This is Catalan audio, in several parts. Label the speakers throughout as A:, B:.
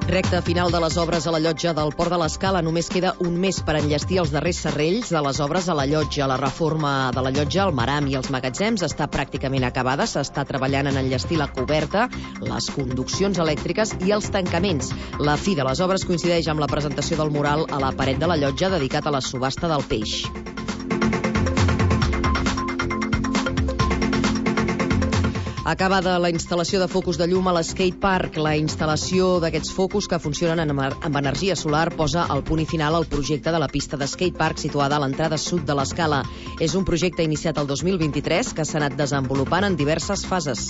A: Recta final de les obres a la llotja del Port de l'Escala. Només queda un mes per enllestir els darrers serrells de les obres a la llotja. La reforma de la llotja, el maram i els magatzems està pràcticament acabada. S'està treballant en enllestir la coberta, les conduccions elèctriques i els tancaments. La fi de les obres coincideix amb la presentació del mural a la paret de la llotja dedicat a la subhasta del peix. Acabada la instal·lació de focus de llum a l'skate park. La instal·lació d'aquests focus que funcionen amb energia solar posa el punt i final al projecte de la pista d'skate park situada a l'entrada sud de l'Escala. És un projecte iniciat el 2023 que s'ha anat desenvolupant en diverses fases.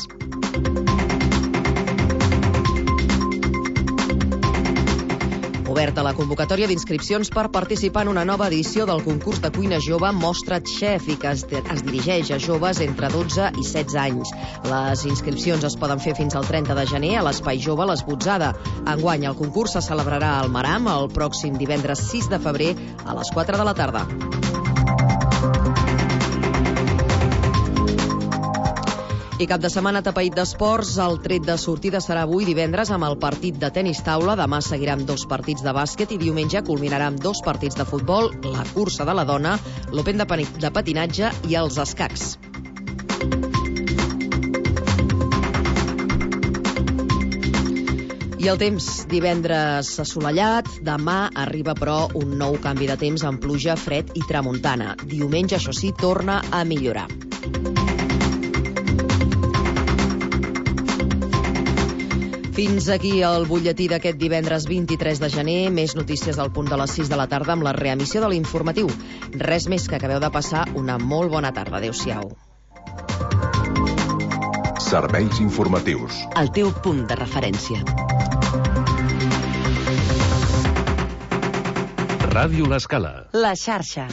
A: Oberta la convocatòria d'inscripcions per participar en una nova edició del concurs de cuina jove Mostra't Chef i que es dirigeix a joves entre 12 i 16 anys. Les inscripcions es poden fer fins al 30 de gener a l'Espai Jove a l'Esbotzada. Enguany el concurs se celebrarà al Maram el pròxim divendres 6 de febrer a les 4 de la tarda. I cap de setmana tapeït d'esports. El tret de sortida serà avui divendres amb el partit de tenis taula. Demà seguirà amb 2 partits de bàsquet i diumenge culminarà amb 2 partits de futbol, la cursa de la dona, l'Open de patinatge i els escacs. I el temps, divendres assolellat, demà arriba però un nou canvi de temps amb pluja, fred i tramuntana. Diumenge, això sí, torna a millorar. Fins aquí el butlletí d'aquest divendres 23 de gener. Més notícies al punt de les 6 de la tarda amb la reemissió de l'informatiu. Res més, que acabeu de passar una molt bona tarda. Adéu-siau.
B: Serveis informatius.
C: El teu punt de referència.
B: Ràdio l'Escala.
C: La xarxa.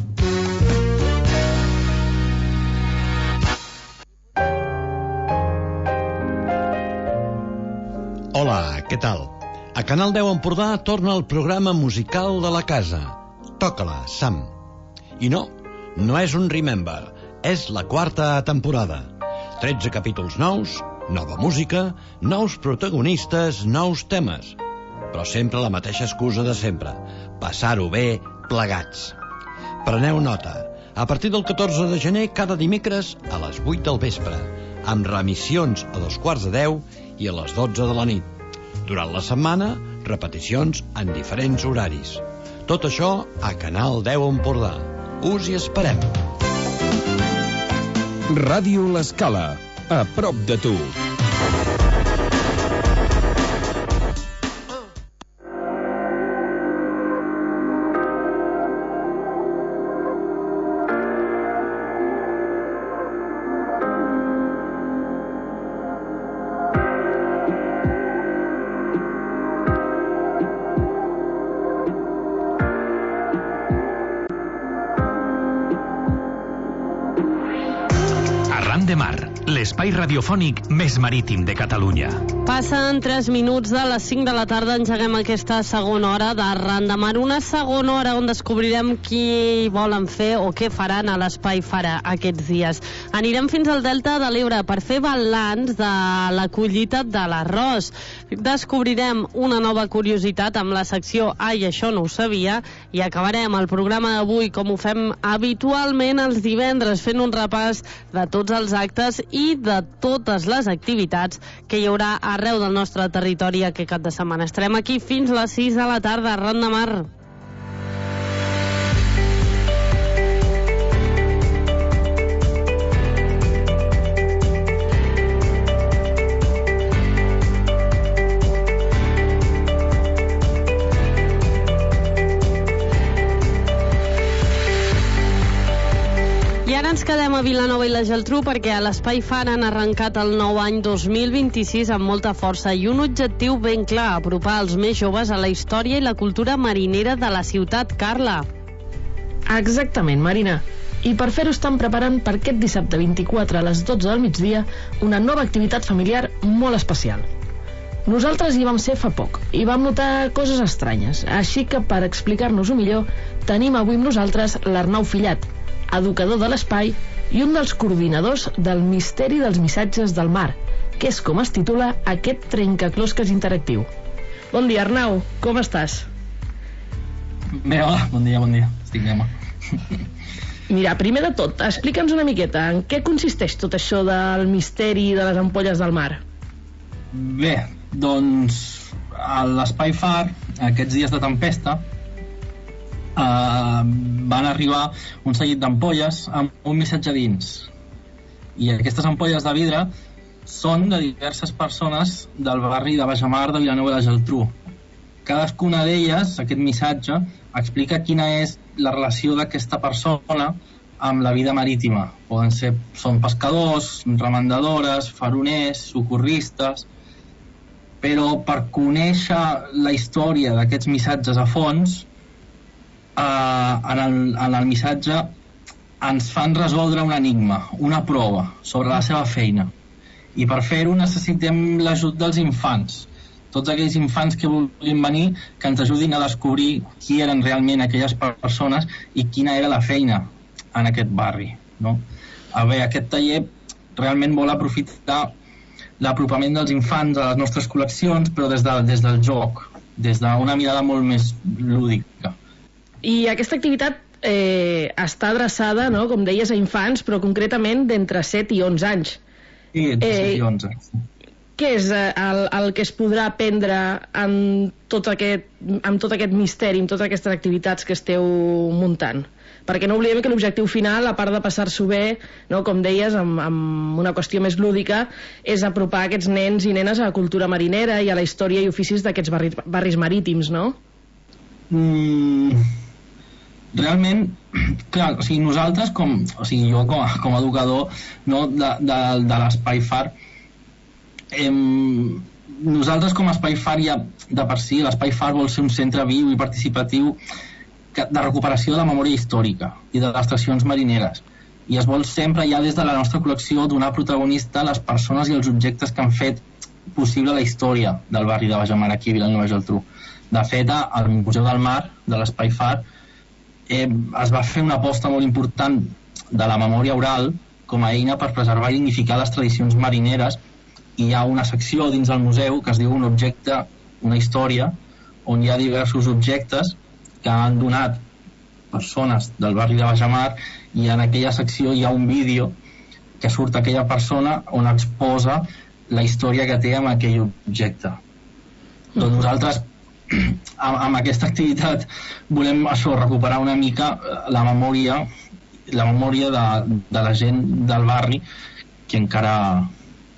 D: Hola, què tal? A Canal 10 Empordà torna el programa musical de la casa. Toca-la, Sam. I no és un Remember, és la 4ª temporada. 13 capítols nous, nova música, nous protagonistes, nous temes. Però sempre la mateixa excusa de sempre, passar-ho bé plegats. Preneu nota, a partir del 14 de gener, cada dimecres a les 8 del vespre, amb remissions a 2:15 i a les 12 de la nit. Durant la setmana, repeticions en diferents horaris. Tot això a Canal 10 Empordà. Us hi esperem.
E: Ràdio l'Escala, a prop de tu.
F: De Mar, l'espai radiofònic més marítim de Catalunya.
G: Passen 3 minuts de les 5 de la tarda, engeguem aquesta segona hora d'Arran de Mar, una segona hora on descobrirem qui volen fer o què faran a l'Espai Fara aquests dies. Anirem fins al Delta de l'Ebre per fer balanç de la collita de l'arròs. Descobrirem una nova curiositat amb la secció Ai, això no ho sabia, i acabarem el programa d'avui com ho fem habitualment els divendres, fent un repàs de tots els actes i de totes les activitats que hi haurà arreu del nostre territori aquest cap de setmana. Estarem aquí fins a les 6 de la tarda, Arran de Mar. Ens quedem a Vilanova i la Geltrú perquè a l'Espai Fara han arrencat el nou any 2026 amb molta força i un objectiu ben clar, apropar els més joves a la història i la cultura marinera de la ciutat. Carla.
H: Exactament, Marina. I per fer-ho estan preparant per aquest dissabte 24 a les 12 del migdia una nova activitat familiar molt especial. Nosaltres hi vam ser fa poc i vam notar coses estranyes, així que per explicar-nos-ho millor tenim avui amb nosaltres l'Arnau Fillat, educador de l'espai i un dels coordinadors del Misteri dels Missatges del Mar, que és com es titula aquest trencaclosques interactiu. Bon dia, Arnau, com estàs?
I: Bé, hola, bon dia. Estic bé, home.
H: Mira, primer de tot, explica'ns una miqueta en què consisteix tot això del misteri de les ampolles del mar.
I: Bé, doncs a l'Espai Far, aquests dies de tempesta, van arribar un seguit d'ampolles amb un missatge dins. I aquestes ampolles de vidre són de diverses persones del barri de Bajamar de Vilanova i la Geltrú. Cadascuna d'elles, aquest missatge, explica quina és la relació d'aquesta persona amb la vida marítima. Són pescadors, remandadores, faroners, socorristes, però per conèixer la història d'aquests missatges a fons, en el missatge ens fan resoldre un enigma, una prova sobre la seva feina. I per fer-ho necessitem l'ajut dels infants. Tots aquells infants que vulguin venir, que ens ajudin a descobrir qui eren realment aquelles persones i quina era la feina en aquest barri, no? Aquest taller realment vol aprofitar l'apropament dels infants a les nostres col·leccions, però des del joc, des d'una mirada molt més lúdica.
H: I aquesta activitat està adreçada, no, com deies, a infants, però concretament d'entre 7 i 11 anys.
I: Sí, entre 7 i 11.
H: Què és el que es podrà aprendre amb tot aquest misteri, amb totes aquestes activitats que esteu muntant? Perquè no oblidem que l'objectiu final, a part de passar-s'ho bé, no, com deies, amb una qüestió més lúdica, és apropar aquests nens i nenes a la cultura marinera i a la història i oficis d'aquests barris marítims, no?
I: Realment, clar, nosaltres, jo com a educador, no, de l'Espai Far, nosaltres com a Espai Far ja de per si, l'Espai Far vol ser un centre viu i participatiu de recuperació de la memòria històrica i de les estacions marineres, i es vol sempre ja des de la nostra col·lecció donar protagonista a les persones i els objectes que han fet possible la història del barri de Bajamar aquí a Vilanova i la Geltrú. De fet, al Museu del Mar de l'Espai Far es va fer una aposta molt important de la memòria oral com a eina per preservar i dignificar les tradicions marineres. Hi ha una secció dins del museu que es diu un objecte, una història, on hi ha diversos objectes que han donat persones del barri de Bajamar, i en aquella secció hi ha un vídeo que surt aquella persona on exposa la història que té amb aquell objecte. Doncs nosaltres amb aquesta activitat volem recuperar una mica la memòria de la gent del barri que encara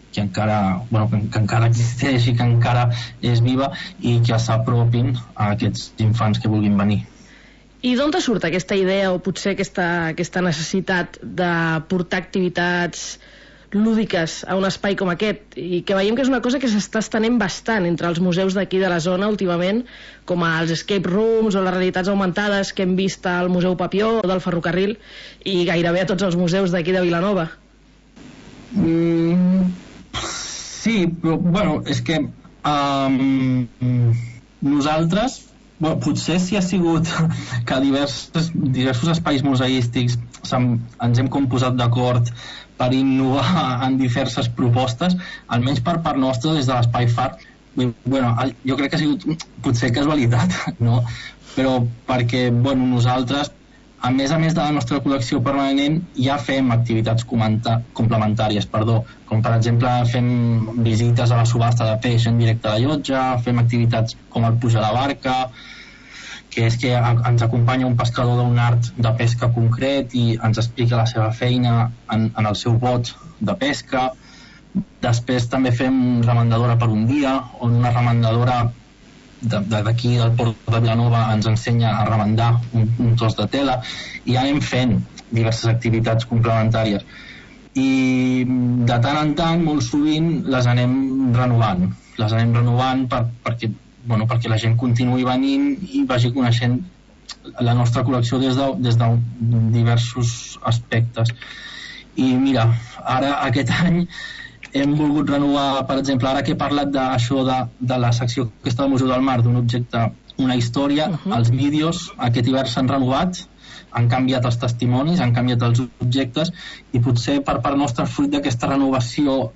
I: existeix i que encara és viva, i que s'apropin a aquests infants que vulguin venir.
H: I d'on te surt aquesta idea o potser aquesta necessitat de portar activitats lúdiques a un espai com aquest, i que veiem que és una cosa que s'està estenent bastant entre els museus d'aquí de la zona últimament, com els escape rooms o les realitats augmentades que hem vist al Museu Papió o del Ferrocarril i gairebé a tots els museus d'aquí de Vilanova?
I: Sí, però és que nosaltres, potser si ha sigut que diversos espais museístics ens hem posat d'acord per innovar en diverses propostes, almenys per part nostra des de l'Espai Far, jo crec que ha sigut potser casualitat, no? Però perquè nosaltres, a més de la nostra col·lecció permanent, ja fem activitats complementàries, com per exemple fem visites a la subhasta de peix en directe a la llotja, fem activitats com el pujar a la barca, que és que ens acompanya un pescador d'un art de pesca concret i ens explica la seva feina en el seu bot de pesca. Després també fem remandadora per un dia, on una remandadora d'aquí del Port de Vilanova ens ensenya a remandar un tros de tela, i ja anem fent diverses activitats complementàries, i de tant en tant, molt sovint, les anem renovant perquè la gent continuï venint i vagi coneixent la nostra col·lecció des de diversos aspectes. I mira, ara aquest any hem volgut renovar, per exemple, ara que he parlat d'això de la secció que està al Museu del Mar, d'un objecte, una història, els vídeos aquest hivern s'han renovat, han canviat els testimonis, han canviat els objectes, i potser per part nostra, fruit d'aquesta renovació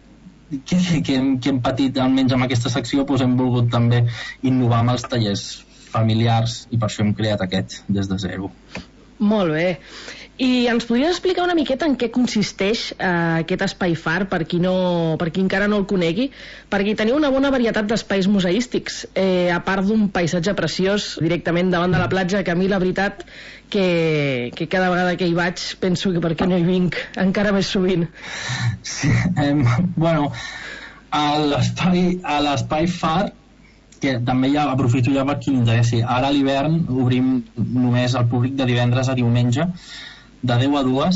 I: que hem patit almenys amb aquesta secció, doncs hem volgut també innovar amb els tallers familiars i per això hem creat aquest des de zero.
H: Molt bé. I ens podries explicar una miqueta en què consisteix aquest espai far, per qui encara no el conegui? Perquè teniu una bona varietat d'espais museístics, a part d'un paisatge preciós directament davant de la platja, que a mi la veritat que cada vegada que hi vaig penso que per què no hi vinc encara més sovint.
I: Sí, bueno, a l'espai far, que també ja aprofito ja per qui m'interessi, ara a l'hivern obrim només al públic de divendres a diumenge, de 10 a 2,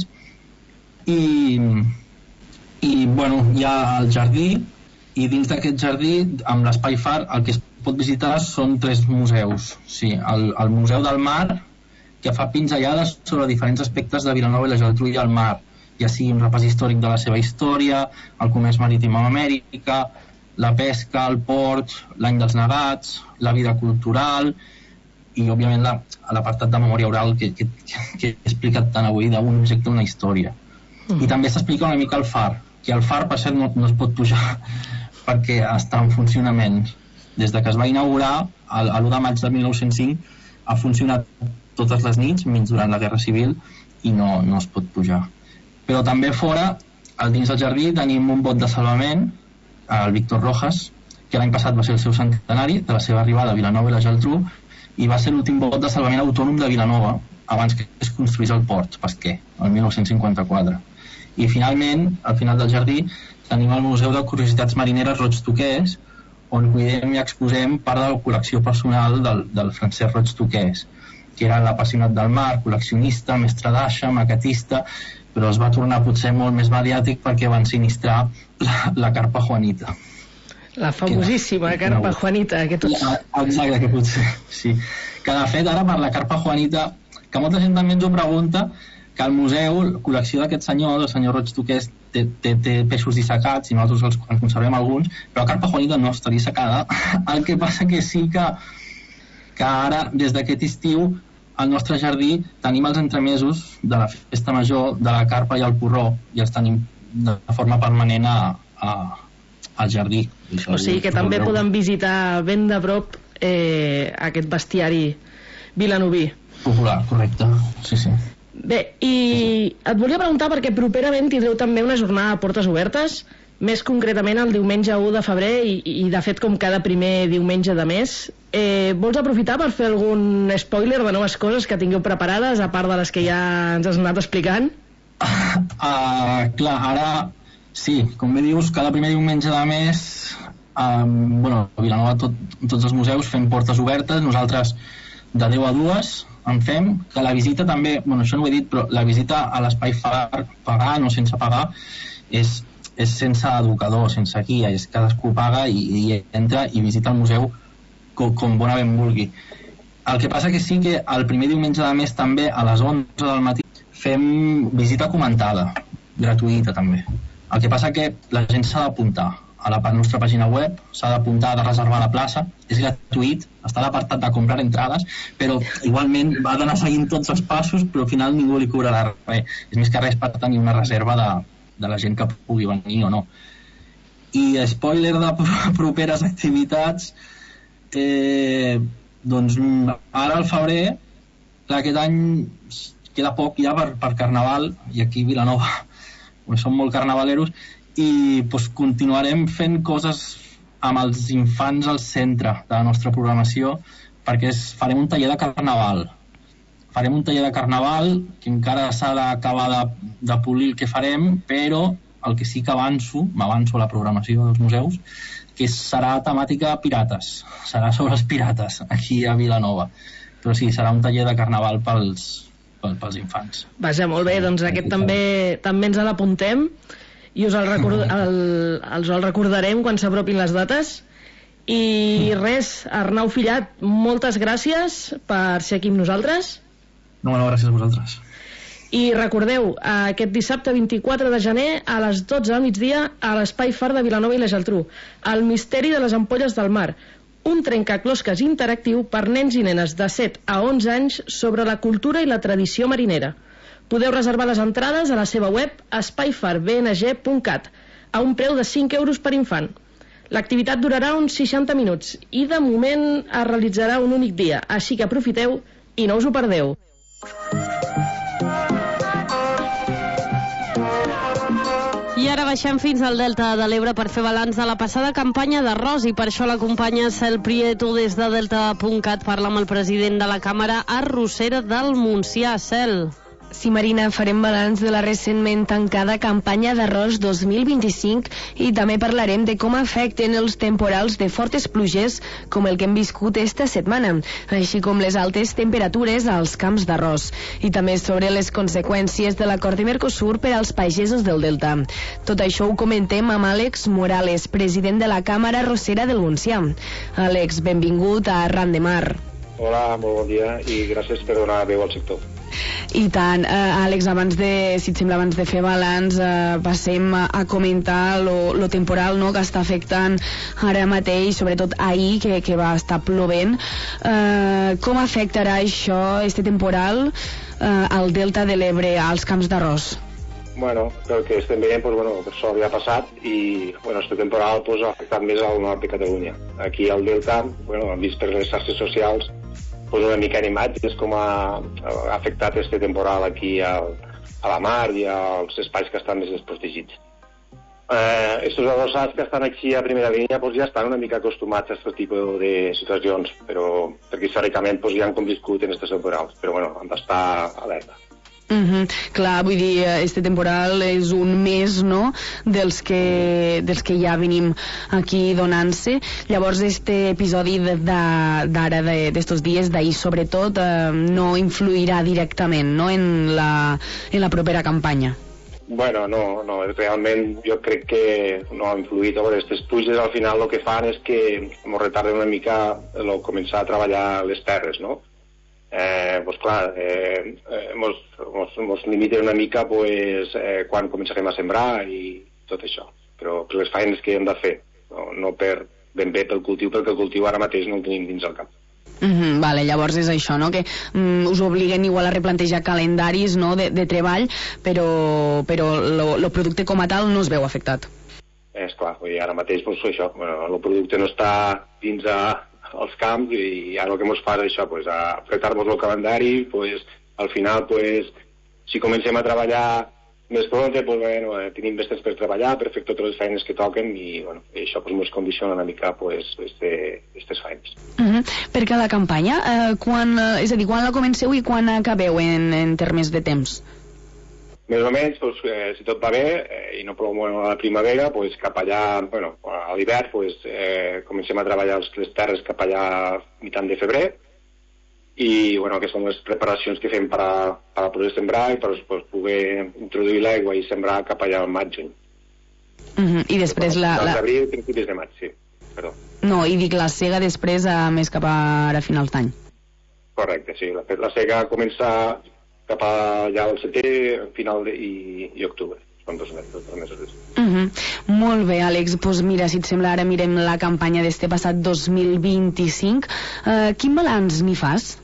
I: i bueno, hi ha el jardí, i dins d'aquest jardí, amb l'espai far, el que es pot visitar són 3 museus. Sí, el Museu del Mar, que fa pinzellades sobre diferents aspectes de Vilanova i la Geltrú i el mar, ja sigui un repàs històric de la seva història, el comerç marítim amb Amèrica, la pesca, el port, l'any dels negats, la vida cultural, i òbviament l'apartat de memòria oral que he explicat tant avui, d'un objecte, una història. I també s'explica una mica el far, que el far, per cert, no es pot pujar perquè està en funcionament. Des de que es va inaugurar, l'1 de maig de 1905, ha funcionat totes les nits, menys durant la Guerra Civil, i no es pot pujar. Però també fora, dins del jardí, tenim un bot de salvament, el Víctor Rojas, que l'any passat va ser el seu centenari de la seva arribada a Vilanova i la Geltrú, i va ser l'últim bot de salvament autònom de Vilanova abans que es construís el port pesquer, el 1954. I finalment, al final del jardí, tenim el Museu de Curiositats Marineres Roig Toqués, on cuidem i exposem part de la col·lecció personal del Francesc Roig Toqués, que era l'apassionat del mar, col·leccionista, mestre d'aixa, maquetista, però es va tornar potser molt més mediàtic perquè van sinistrar la carpa Juanita.
H: La famosíssima carpa Juanita, que tots...
I: Exacte, que potser, sí. Que de fet, ara per la carpa Juanita, que molta gent també ens ho pregunta, que al museu, la col·lecció d'aquest senyor, del senyor Roig Toqués, té peixos dissecats, i nosaltres en conservem alguns, però la carpa Juanita no està dissecada. El que passa que sí que ara, des d'aquest estiu, al nostre jardí tenim els entremesos de la festa major, de la carpa i el porró, i els tenim de forma permanent al jardí.
H: O sigui que també podem visitar ben de prop aquest bestiari vilanoví.
I: Popular, correcte, sí.
H: Bé, i et volia preguntar perquè properament tindreu també una jornada a portes obertes, més concretament el diumenge 1 de febrer i de fet com cada primer diumenge de mes. Vols aprofitar per fer algun spoiler de noves coses que tingueu preparades, a part de les que ja ens has anat explicant?
I: Clar, ara... Sí, com bé dius, cada primer diumenge de mes, a Vilanova tots els museus fem portes obertes, nosaltres de 10 a 2 en fem, que la visita també, això no ho he dit, però la visita a l'espai far, pagant o sense pagar, és sense educador, sense guia, és cadascú paga i entra i visita el museu com bonament vulgui. El que passa que sí que el primer diumenge de mes també a les 11 del matí fem visita comentada, gratuïta també. El que passa que la gent s'ha d'apuntar a la nostra pàgina web, s'ha d'apuntar, de reservar la plaça, és gratuït, està a l'apartat de comprar entrades, però igualment ha d'anar seguint tots els passos, però al final ningú li cobrarà res. És més que res per tenir una reserva de la gent que pugui venir o no. I spoiler de properes activitats, doncs ara al febrer, aquest any queda poc ja per Carnaval, i aquí a Vilanova som molt carnavaleros, i continuarem fent coses amb els infants al centre de la nostra programació, perquè farem un taller de carnaval. Farem un taller de carnaval que encara s'ha d'acabar de polir el que farem, però el que sí que m'avanço a la programació dels museus, que serà temàtica pirates, serà sobre els pirates aquí a Vilanova, però sí, serà un taller de carnaval pels infants.
H: Vaja, molt bé, doncs aquest també ens l'apuntem i us el recordarem quan s'apropin les dates. I res, Arnau Fillat, moltes gràcies per ser aquí amb nosaltres.
I: No, gràcies a vosaltres.
H: I recordeu, aquest dissabte 24 de gener a les 12 del migdia a l'Espai Far de Vilanova i la Geltrú, El misteri de les ampolles del mar, un trencaclosques interactiu per nens i nenes de 7 a 11 anys sobre la cultura i la tradició marinera. Podeu reservar les entrades a la seva web espaifarvng.cat. a un preu de 5 euros per infant. L'activitat durarà uns 60 minuts i de moment es realitzarà un únic dia, així que aprofiteu i no us ho perdeu.
G: I ara baixem fins al Delta de l'Ebre per fer balanç de la passada campanya d'arròs i per això l'acompanya Cel Prieto des de delta.cat. Parla amb el president de la Càmera Arrossera del Montsià. Cel.
J: Sí, Marina, farem balanç de la recentment tancada campanya d'arròs 2025 i també parlarem de com afecten els temporals de fortes pluges com el que hem viscut esta setmana, així com les altes temperatures als camps d'arròs i també sobre les conseqüències de l'acord de Mercosur per als pagesos del Delta. Tot això ho comentem amb Àlex Morales, president de la Càmera Arrossera del Montsià. Àlex, benvingut a Arran de Mar.
K: Hola, molt bon dia i gràcies per donar veu al sector.
J: I tant. Àlex, si et sembla, abans de fer balanç, passem a comentar lo temporal, no?, que està afectant ara mateix, sobretot ahir, que va estar plovent. Com afectarà això, este temporal, al Delta de l'Ebre, als camps d'arròs?
K: Bueno, pel que estem veient, això havia passat i este temporal ha afectat més al nord de Catalunya. Aquí al Delta, hem vist per les xarxes socials una mica imatges com ha afectat este temporal aquí a la mar i als espais que estan més desprotegits. Estos arrossars que estan aquí a primera línia ja estan una mica acostumats a aquest tipus de situacions, però perquè històricament ja han conviscut en aquests temporals, però han d'estar alerta.
J: Clar, vull dir, este temporal és un mes, no?, dels que ja venim aquí donant-se. Llavors, este episodi d'ara, d'estos dies, d'ahir sobretot, no influirà directament, no?, en la propera campanya.
K: Bueno, no, realment jo crec que no ha influït. Aquestes pluges al final el que fan és que ens retarden una mica començar a treballar les terres, no? Clar, ens limiten una mica quan començarem a sembrar i tot això, però per les feines que hem de fer, no ben bé pel cultiu, perquè el cultiu ara mateix no el tenim dins el camp.
J: Vale, llavors és això, no?, que us obliguen igual a replantejar calendaris, no?, de treball, però el producte com a tal no es veu afectat.
K: És clar, ara mateix això, el producte no està dins als camps i ara el que ens fa és això, apretar-nos el calendari, al final, si comencem a treballar més pronte, tenim més temps per treballar, per fer totes les feines que toquen i això ens condiciona una mica aquestes feines.
J: Per cada campanya, és a dir, quan la comenceu i quan acabeu en termes de temps?
K: Més o menys, si tot va bé i no plou molt a la primavera, cap allà, a l'hivern, comencem a treballar les terres cap allà a mitjan de febrer i, que són les preparacions que fem per a poder sembrar i per poder introduir l'aigua i sembrar cap allà al maig-juny.
J: I després
K: d'abril, principis de maig, sí. Perdó.
J: No, i dic la sega després més cap a finals d'any.
K: Correcte, sí. La sega comença cap allà al setembre, final i octubre. Són 2 mesos.
J: Molt bé, Àlex. Doncs mira, si et sembla, ara mirem la campanya d'este passat 2025. Quin balanç n'hi fas?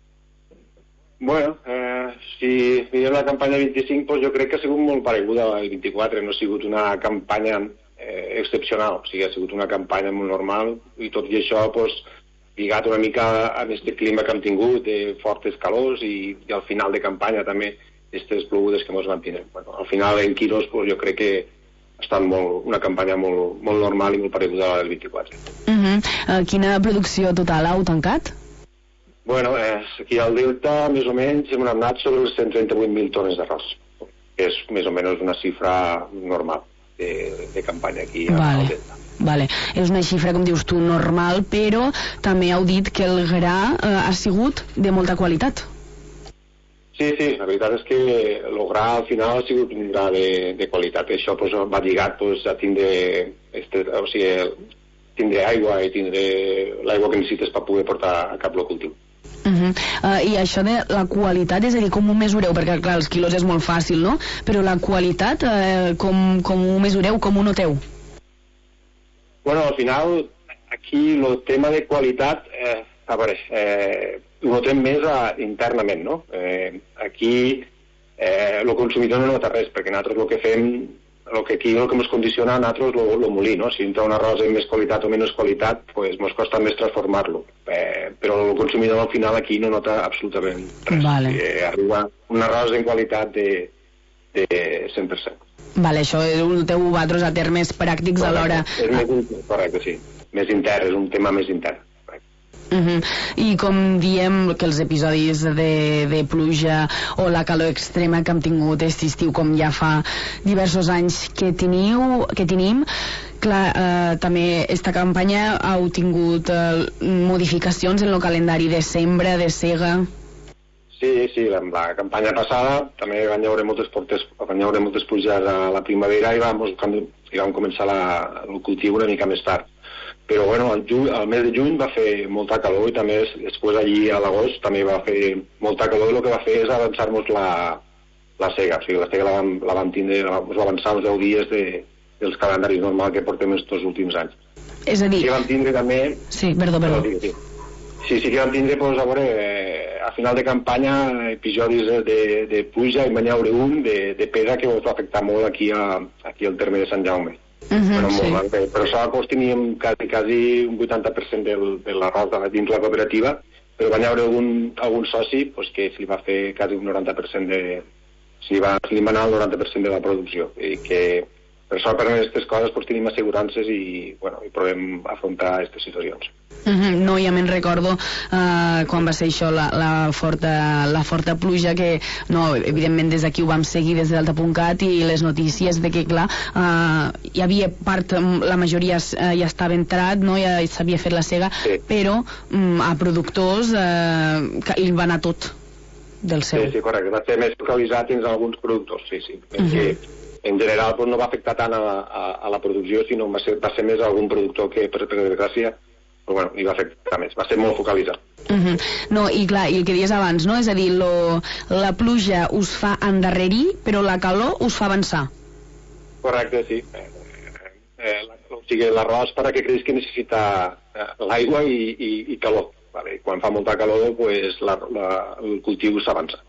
K: Bueno, si mirem la campanya 25, jo crec que ha sigut molt pareguda al 24. No ha sigut una campanya excepcional. O sigui, ha sigut una campanya molt normal i tot i això, lligat una mica a aquest clima que hem tingut de fortes calors i al final de campanya també aquestes plogudes que ens van tenir. Al final en quilos jo crec que ha estat una campanya molt normal i molt pareguda a la del 24.
J: Quina producció total heu tancat?
K: Bueno, aquí al Delta més o menys hem anat sobre les 138.000 tones d'arròs, que és més o menys una xifra normal de campanya aquí al Delta.
J: Vale. És una xifra, com dius tu, normal, però també heu dit que el gra ha sigut de molta qualitat.
K: Sí, la veritat és que el gra al final ha sigut un gra de qualitat. Això va lligat a tindre aigua i tindre l'aigua que necessites per poder portar a cap el cultiu.
J: I això de la qualitat, és a dir, com ho mesureu? Perquè, clar, els quilos és molt fàcil, no? Però la qualitat, com ho mesureu, com ho noteu?
K: Bueno, al final, aquí el tema de qualitat, ho notem més internament, no? Aquí el consumidor no nota res, perquè nosaltres el que fem el que aquí el que ens condiciona a nosaltres el molí, no? Si entra un arròs amb més qualitat o menys qualitat, pues ens costa més transformar-lo. Però el consumidor al final aquí no nota absolutament res.
L: Vale.
K: Arriba un arròs en qualitat de 100%.
L: Vale, això ho teu vosaltres a termes pràctics alhora.
K: Correcte, sí. Més intern, és un tema més intern.
L: I com diem que els episodis de pluja o la calor extrema que hem tingut aquest estiu, com ja fa diversos anys que tenim, clar, també aquesta campanya ha tingut modificacions en el calendari de sembra, de sega.
K: Sí, la campanya passada també van haver moltes pluges a la primavera i vam començar el cultiu una mica més tard. Però bueno, al mes de juny va fer molta calor i també després allí a l'agost també va fer molta calor i el que va fer és avançar-nos la sega. O sigui, la sega la vam tindre, ens va avançar els 10 dies dels calendaris normal que portem estos últims anys.
L: És a dir...
K: Sí que vam tindre també...
L: Sí, perdó.
K: Sí que vam tindre, doncs, a veure, a final de campanya, episodis de pluja i van haure un de pedra que ens va afectar molt aquí al terme de Sant Jaume. Però això teníem quasi un 80% de l'arròs dins la cooperativa, però van haver algun soci que se li va fer quasi un 90% se li va anar el 90% de la producció, i que per sort per aquestes coses tenim assegurances i podem afrontar aquestes situacions.
L: No, ja me'n recordo quan va ser això, la forta pluja, que no, evidentment des d'aquí ho vam seguir des d'Alta.cat, i les notícies de que, clar, hi havia part, la majoria ja estava entrat, no? Ja s'havia fet la sega, sí. Però a productors li va anar tot del seu. Sí,
K: correcte, va ser més focalitzat en alguns productors, sí. Perquè en general no va afectar tant a la producció, sinó va ser més algun productor que, per desgràcia, hi va afectar més, va ser molt focalitzat.
L: No, i clar, i el que dius abans, no? És a dir, la pluja us fa endarrerir, però la calor us fa avançar.
K: Correcte, sí. O sigui, l'arròs per a que creix que necessita l'aigua i calor. Vale? Quan fa molta calor, pues, el cultiu s'avança.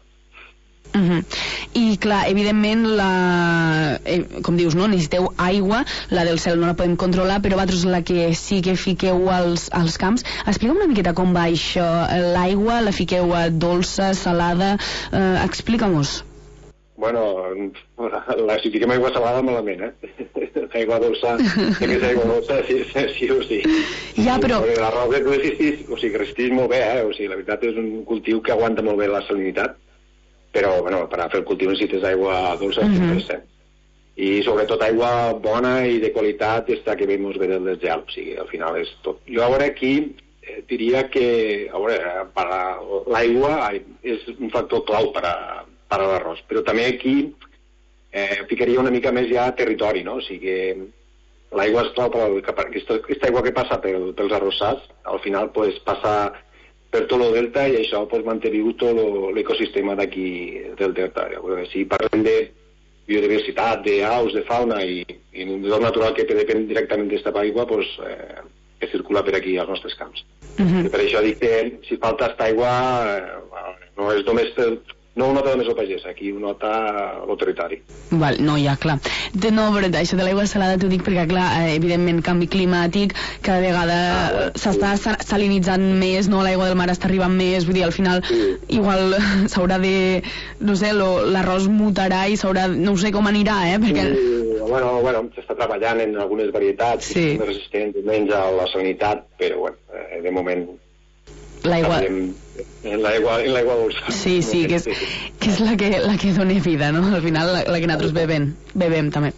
L: I clar, evidentment com dius, no? Necessiteu aigua, la del cel no la podem controlar, però vosaltres la que sí que fiqueu als camps. Explica'm una miqueta com va això, l'aigua la fiqueu dolça, salada, explica-mos.
K: Bueno, si fiquem aigua salada malament, aigua dolça, que és aigua dolça, sí o sí.
L: Ja, però...
K: L'arròs resisteix molt bé, o sigui, la veritat és un cultiu que aguanta molt bé la salinitat, però, per a fer el cultiu necessites aigua dolça, 100%. I sobretot aigua bona i de qualitat està que ve molt bé del desgel, o sigui, al final és tot. Jo ara aquí diria que l'aigua és un factor clau per a l'arròs, però també aquí ficaria una mica més ja territori, no? O sigui, l'aigua és clau aquesta aigua que passa pels arrossars, al final passa per tot el delta, i això mantenir tot l'ecosistema d'aquí del delta. Si parlem de biodiversitat, d'aus, de fauna i de tot natural que depèn directament d'esta aigua, que circula per aquí als nostres camps. Per això dic que si falta aquesta aigua no és només... No ho nota només el pagès, aquí ho nota el territori.
L: No, ja, clar. No, però això de l'aigua salada t'ho dic perquè, clar, evidentment, canvi climàtic, cada vegada s'està salinitzant més, no? L'aigua del mar està arribant més, vull dir, al final igual s'haurà de... No sé, l'arròs mutarà i s'haurà... No sé com anirà, perquè...
K: Bueno, s'està treballant en algunes varietats que són resistents menys a la salinitat, però, de moment...
L: L'aigua
K: dolça.
L: Sí, que és la que dona vida, no? Al final la que nosaltres bevem també.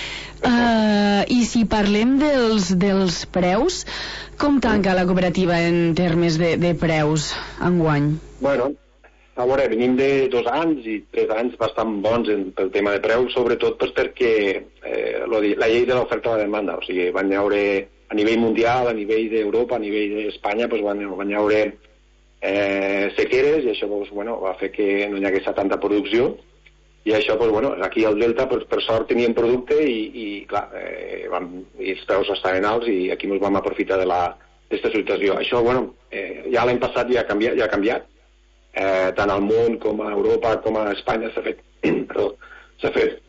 L: I si parlem dels preus, com tanca la cooperativa en termes de preus enguany?
K: Bueno, a veure, venim de 2 anys i 3 anys bastant bons pel tema de preus, sobretot perquè la llei de l'oferta i la demanda, o sigui, van haure a nivell mundial, a nivell d'Europa, a nivell d'Espanya, van haure sequeres, i això va fer que no hi hagués tanta producció, i això, aquí al Delta, per sort, teníem producte i clar, i els preus estaven alts, i aquí ens vam aprofitar d'aquesta situació. Això, ja l'any passat ja ha canviat, tant al món com a Europa com a Espanya s'ha fet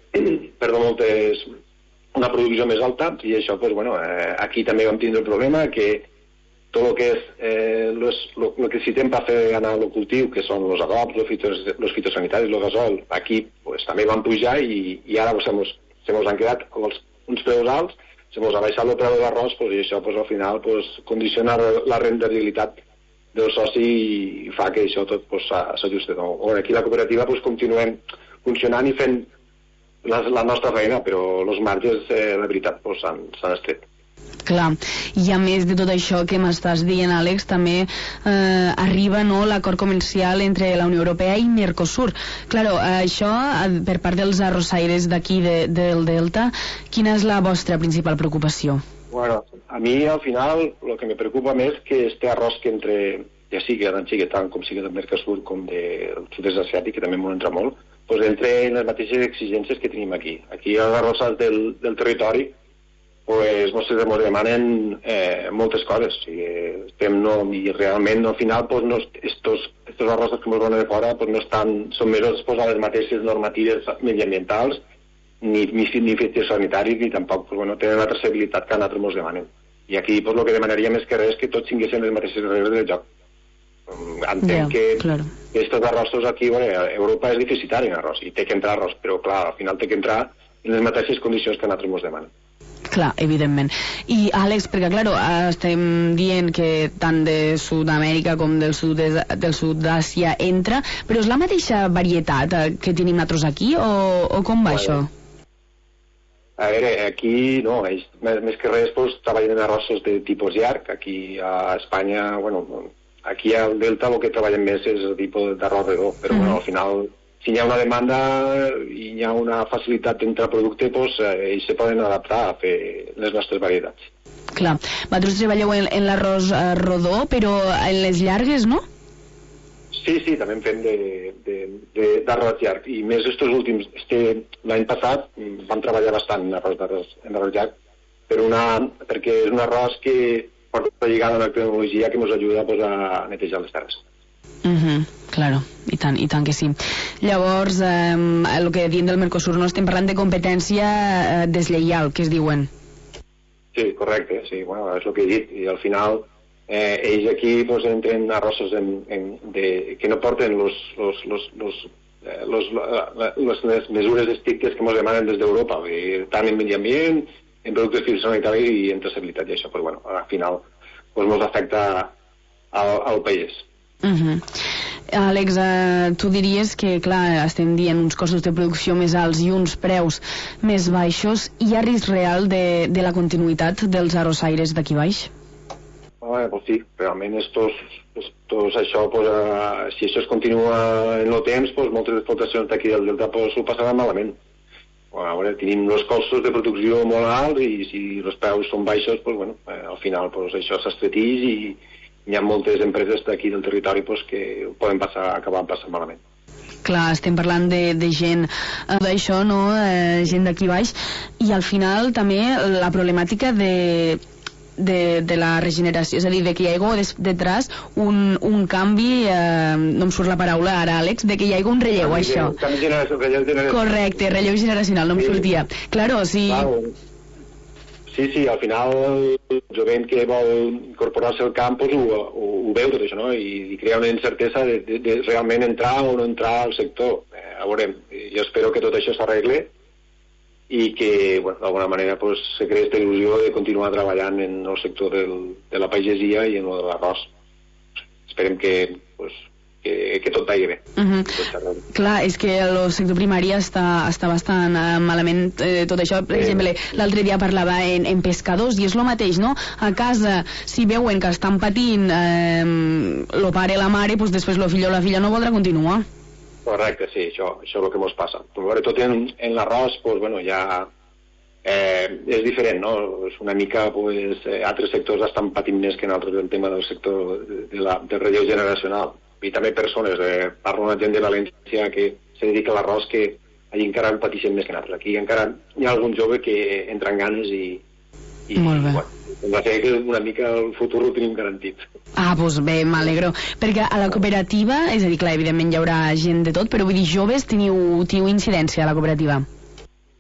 K: una producció més alta, i això, pues, bueno, aquí també vam tindre el problema que tot el que és el que necessitem per fer anar el cultiu, que són els adobs, els fitosanitaris, el gasol, aquí pues, també van pujar i ara pues, se mos han quedat uns preus alts, se mos ha baixat el preu de l'arròs, pues, i això pues, al final pues, condiciona la rendibilitat del soci i fa que això tot pues, s'ajuste. No? Aquí la cooperativa pues, continuem funcionant i fent la nostra feina, però els marges, la veritat, pues, s'han estret.
L: Clar, i a més de tot això que m'estàs dient, Àlex, també arriba l'acord comercial entre la Unió Europea i Mercosur. Claro, això, per part dels arrossaires d'aquí del Delta, quina és la vostra principal preocupació?
K: Bueno, a mi, al final, el que me preocupa més que este arròs que entre, ja sigui tant com sigui del Mercosur com del sud-est asiàtic, que també m'ho entra molt, doncs entre en les mateixes exigències que tenim aquí. Aquí, als arrossars del territori, pues ens demanen moltes coses, i realment al final estos arrossos que ens donen de fora no estan sotmesos a les mateixes normatives mediambientals ni fitosanitaris ni tampoc tenen la traçabilitat que a nosaltres ens demanen. I aquí el que demanaríem és que tots tinguessin les mateixes regles del joc. Entenc que estos arrossos aquí, Europa és deficitari en arròs i té que entrar arròs, però clar, al final té que entrar en les mateixes condicions que a nosaltres ens demanen.
L: Clar, evidentment. I Àlex, perquè clar, estem dient que tant de Sud-amèrica com del sud d'Àsia entra, però és la mateixa varietat que tenim nosaltres aquí o com va això?
K: A veure, aquí no, més que res treballen en arrossos de tipus llarg. Aquí a Espanya, aquí al Delta el que treballen més és el tipus d'arròs redó, però al final si hi ha una demanda i hi ha una facilitat d'entrar producte, ells se poden adaptar a fer les nostres varietats.
L: Clar, vosaltres treballeu en l'arròs rodó, però en les llargues, no?
K: Sí, també en fem d'arròs llarg, i més estos últims, l'any passat vam treballar bastant en arròs llarg, perquè és un arròs que porta lligada a una tecnologia que ens ajuda a netejar les terres.
L: Claro, i tant que sí. Llavors, el que diem del Mercosur, no estem parlant de competència deslleial, que es diuen.
K: Sí, correcte, sí, és el que he dit, i al final ells aquí entren arrossos que no porten les mesures estrictes que ens demanen des d'Europa, tant en medi ambient, en productes fitosanitaris i en traçabilitat, i això, al final, ens afecta al país.
L: Àlex, tu diries que, clar, estem dient uns costos de producció més alts i uns preus més baixos. Hi ha risc real de la continuïtat dels arrossaires d'aquí baix?
K: Pues sí, realment això, si això es continua en el temps, moltes explotacions d'aquí del Delta s'ho passaran malament. Tenim els costos de producció molt alts i si els preus són baixos, al final això s'estretix i hi ha moltes empreses d'aquí del territori que poden acabar passant malament.
L: Clar, estem parlant de gent d'això, no? Gent d'aquí baix, i al final també la problemàtica de la regeneració, és a dir, de que hi hagi detrás un canvi, no em surt la paraula ara, Àlex, de que hi hagi un relleu, això.
K: Relleu generacional.
L: Correcte, relleu generacional, no em sortia. Claro, sí.
K: Sí, al final el jovent que vol incorporar-se al camp ho veu tot això, no? I crea una incertesa de realment entrar o no entrar al sector. A veure, jo espero que tot això s'arregle i que, d'alguna manera, se crea aquesta il·lusió de continuar treballant en el sector de la pagesia i en el de l'arròs. Esperem que tot vagi bé.
L: Clar, és que el sector primari està bastant malament tot això. Per exemple, l'altre dia parlava en pescadors i és el mateix, no? A casa, si veuen que estan patint el pare i la mare, després el fill o la filla no voldrà continuar.
K: Correcte, sí, això és el que ens passa. Tot en l'arròs, ja és diferent, no? És una mica, altres sectors estan patint més que en altres el tema del sector del relleu generacional. I també persones, parlo amb gent de València que se dedica a l'arròs, que allà encara pateixen més que nosaltres. Aquí encara hi ha algun jove que entra en ganes i
L: molt bé.
K: Va ser que una mica el futur ho tenim garantit.
L: Doncs bé, m'alegro. Perquè a la cooperativa, és a dir, clar, evidentment hi haurà gent de tot, però vull dir, joves, teniu incidència a la cooperativa?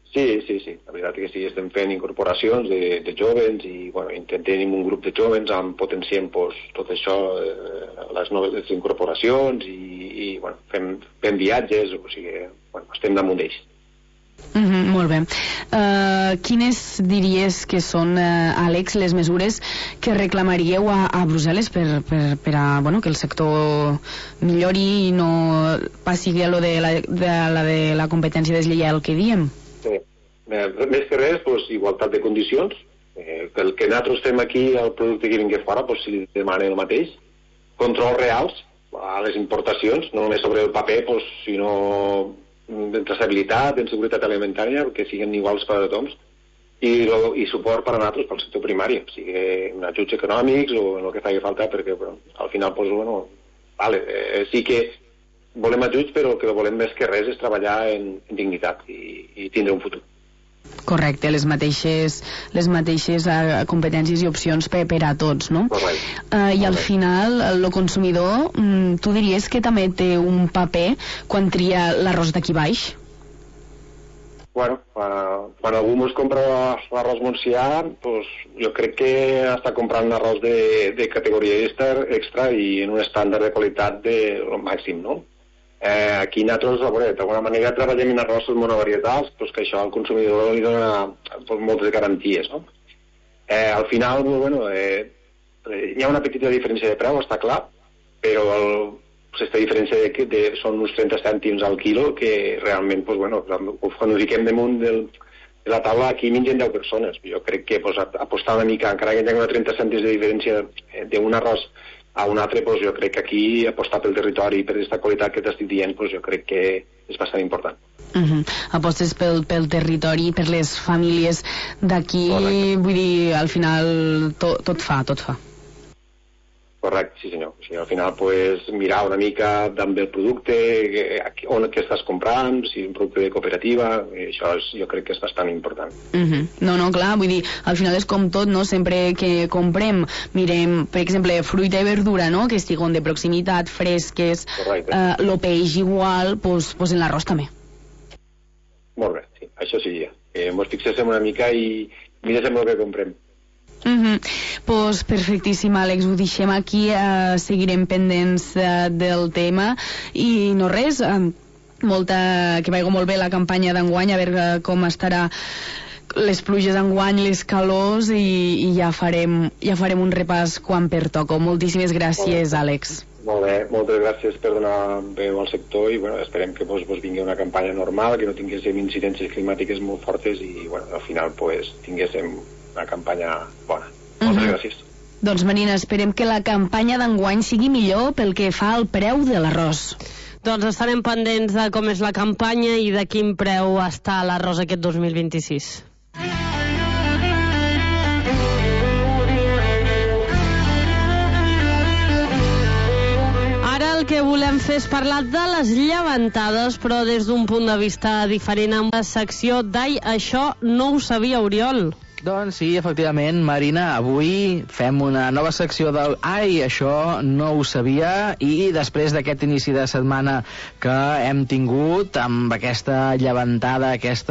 K: Sí. La veritat que sí, estem fent incorporacions de jovens i intentem un grup de jovens potenciem tot això, les noves incorporacions i fem viatges, o sigui, estem damunt d'ells.
L: Molt bé. Quines diries que són, Àlex, les mesures que reclamaríeu a Brussel·les per a que el sector millori i no passi a lo de la competència deslleial que diem?
K: Sí. Més que res, igualtat de condicions. El que nosaltres fem aquí, el producte que vingui fora, si li demanen el mateix. Controls reals a les importacions, no només sobre el paper, sinó de traçabilitat, de seguretat alimentària, que siguin iguals per a tothom. I suport per a nosaltres, pel sector primari, o sigui, ajuts econòmics o el que faci falta, perquè al final, sí que volem ajuts, però el que volem més que res és treballar en dignitat i tindre un futur.
L: Correcte, les mateixes competències i opcions per a tots, no? I al final, el consumidor, tu diries que també té un paper quan tria l'arròs d'aquí baix?
K: Quan algú ens compra l'arròs montsià, jo crec que està comprant un arròs de categoria extra i en un estàndard de qualitat del màxim, no? Aquí nosaltres, d'alguna manera, treballem en arrossos monovarietals, que això al consumidor li dona moltes garanties, no? Al final, hi ha una petita diferència de preu, està clar, però aquesta diferència són uns 30 cèntims al quilo, que realment, quan ho fiquem damunt de la taula, aquí mengen 10 persones. Jo crec que apostar una mica, encara que hi hagi 30 cèntims de diferència d'un arròs a un altre, jo crec que aquí apostar pel territori i per aquesta qualitat que t'estic dient, jo crec que és bastant important.
L: Apostes pel territori, per les famílies d'aquí, vull dir, al final tot fa.
K: Correcte, sí senyor. O sigui, al final, mirar una mica d'on ve el producte, on que estàs comprant, si és un producte de cooperativa, això jo crec que és bastant important.
L: No, clar, vull dir, al final és com tot, no? Sempre que comprem, mirem, per exemple, fruita i verdura, no? Que estiguin de proximitat, fresques, el peix igual, en l'arròs també.
K: Molt bé, sí, això sí, ens fixéssim una mica i miréssim el que comprem.
L: Perfectíssim, Àlex, ho deixem aquí, seguirem pendents del tema i no res, que vagi molt bé la campanya d'enguany, a veure com estarà les pluges d'enguany, les calors i ja farem un repàs quan pertoco. Moltíssimes gràcies, Àlex.
K: Molt bé, moltes gràcies per donar veu al sector i esperem que vos vingui una campanya normal, que no tinguéssim incidències climàtiques molt fortes i al final tinguéssim una campanya bona. Moltes gràcies.
L: Doncs Marina, esperem que la campanya d'enguany sigui millor pel que fa al preu de l'arròs.
G: Doncs estarem pendents de com és la campanya i de quin preu està l'arròs aquest 2026. Ara el que volem fer és parlar de les llevantades, però des d'un punt de vista diferent, amb la secció d'Ai, això no ho sabia, Oriol.
M: Doncs sí, efectivament, Marina, avui fem una nova secció del Ai, això no ho sabia, i després d'aquest inici de setmana que hem tingut amb aquesta llevantada, aquest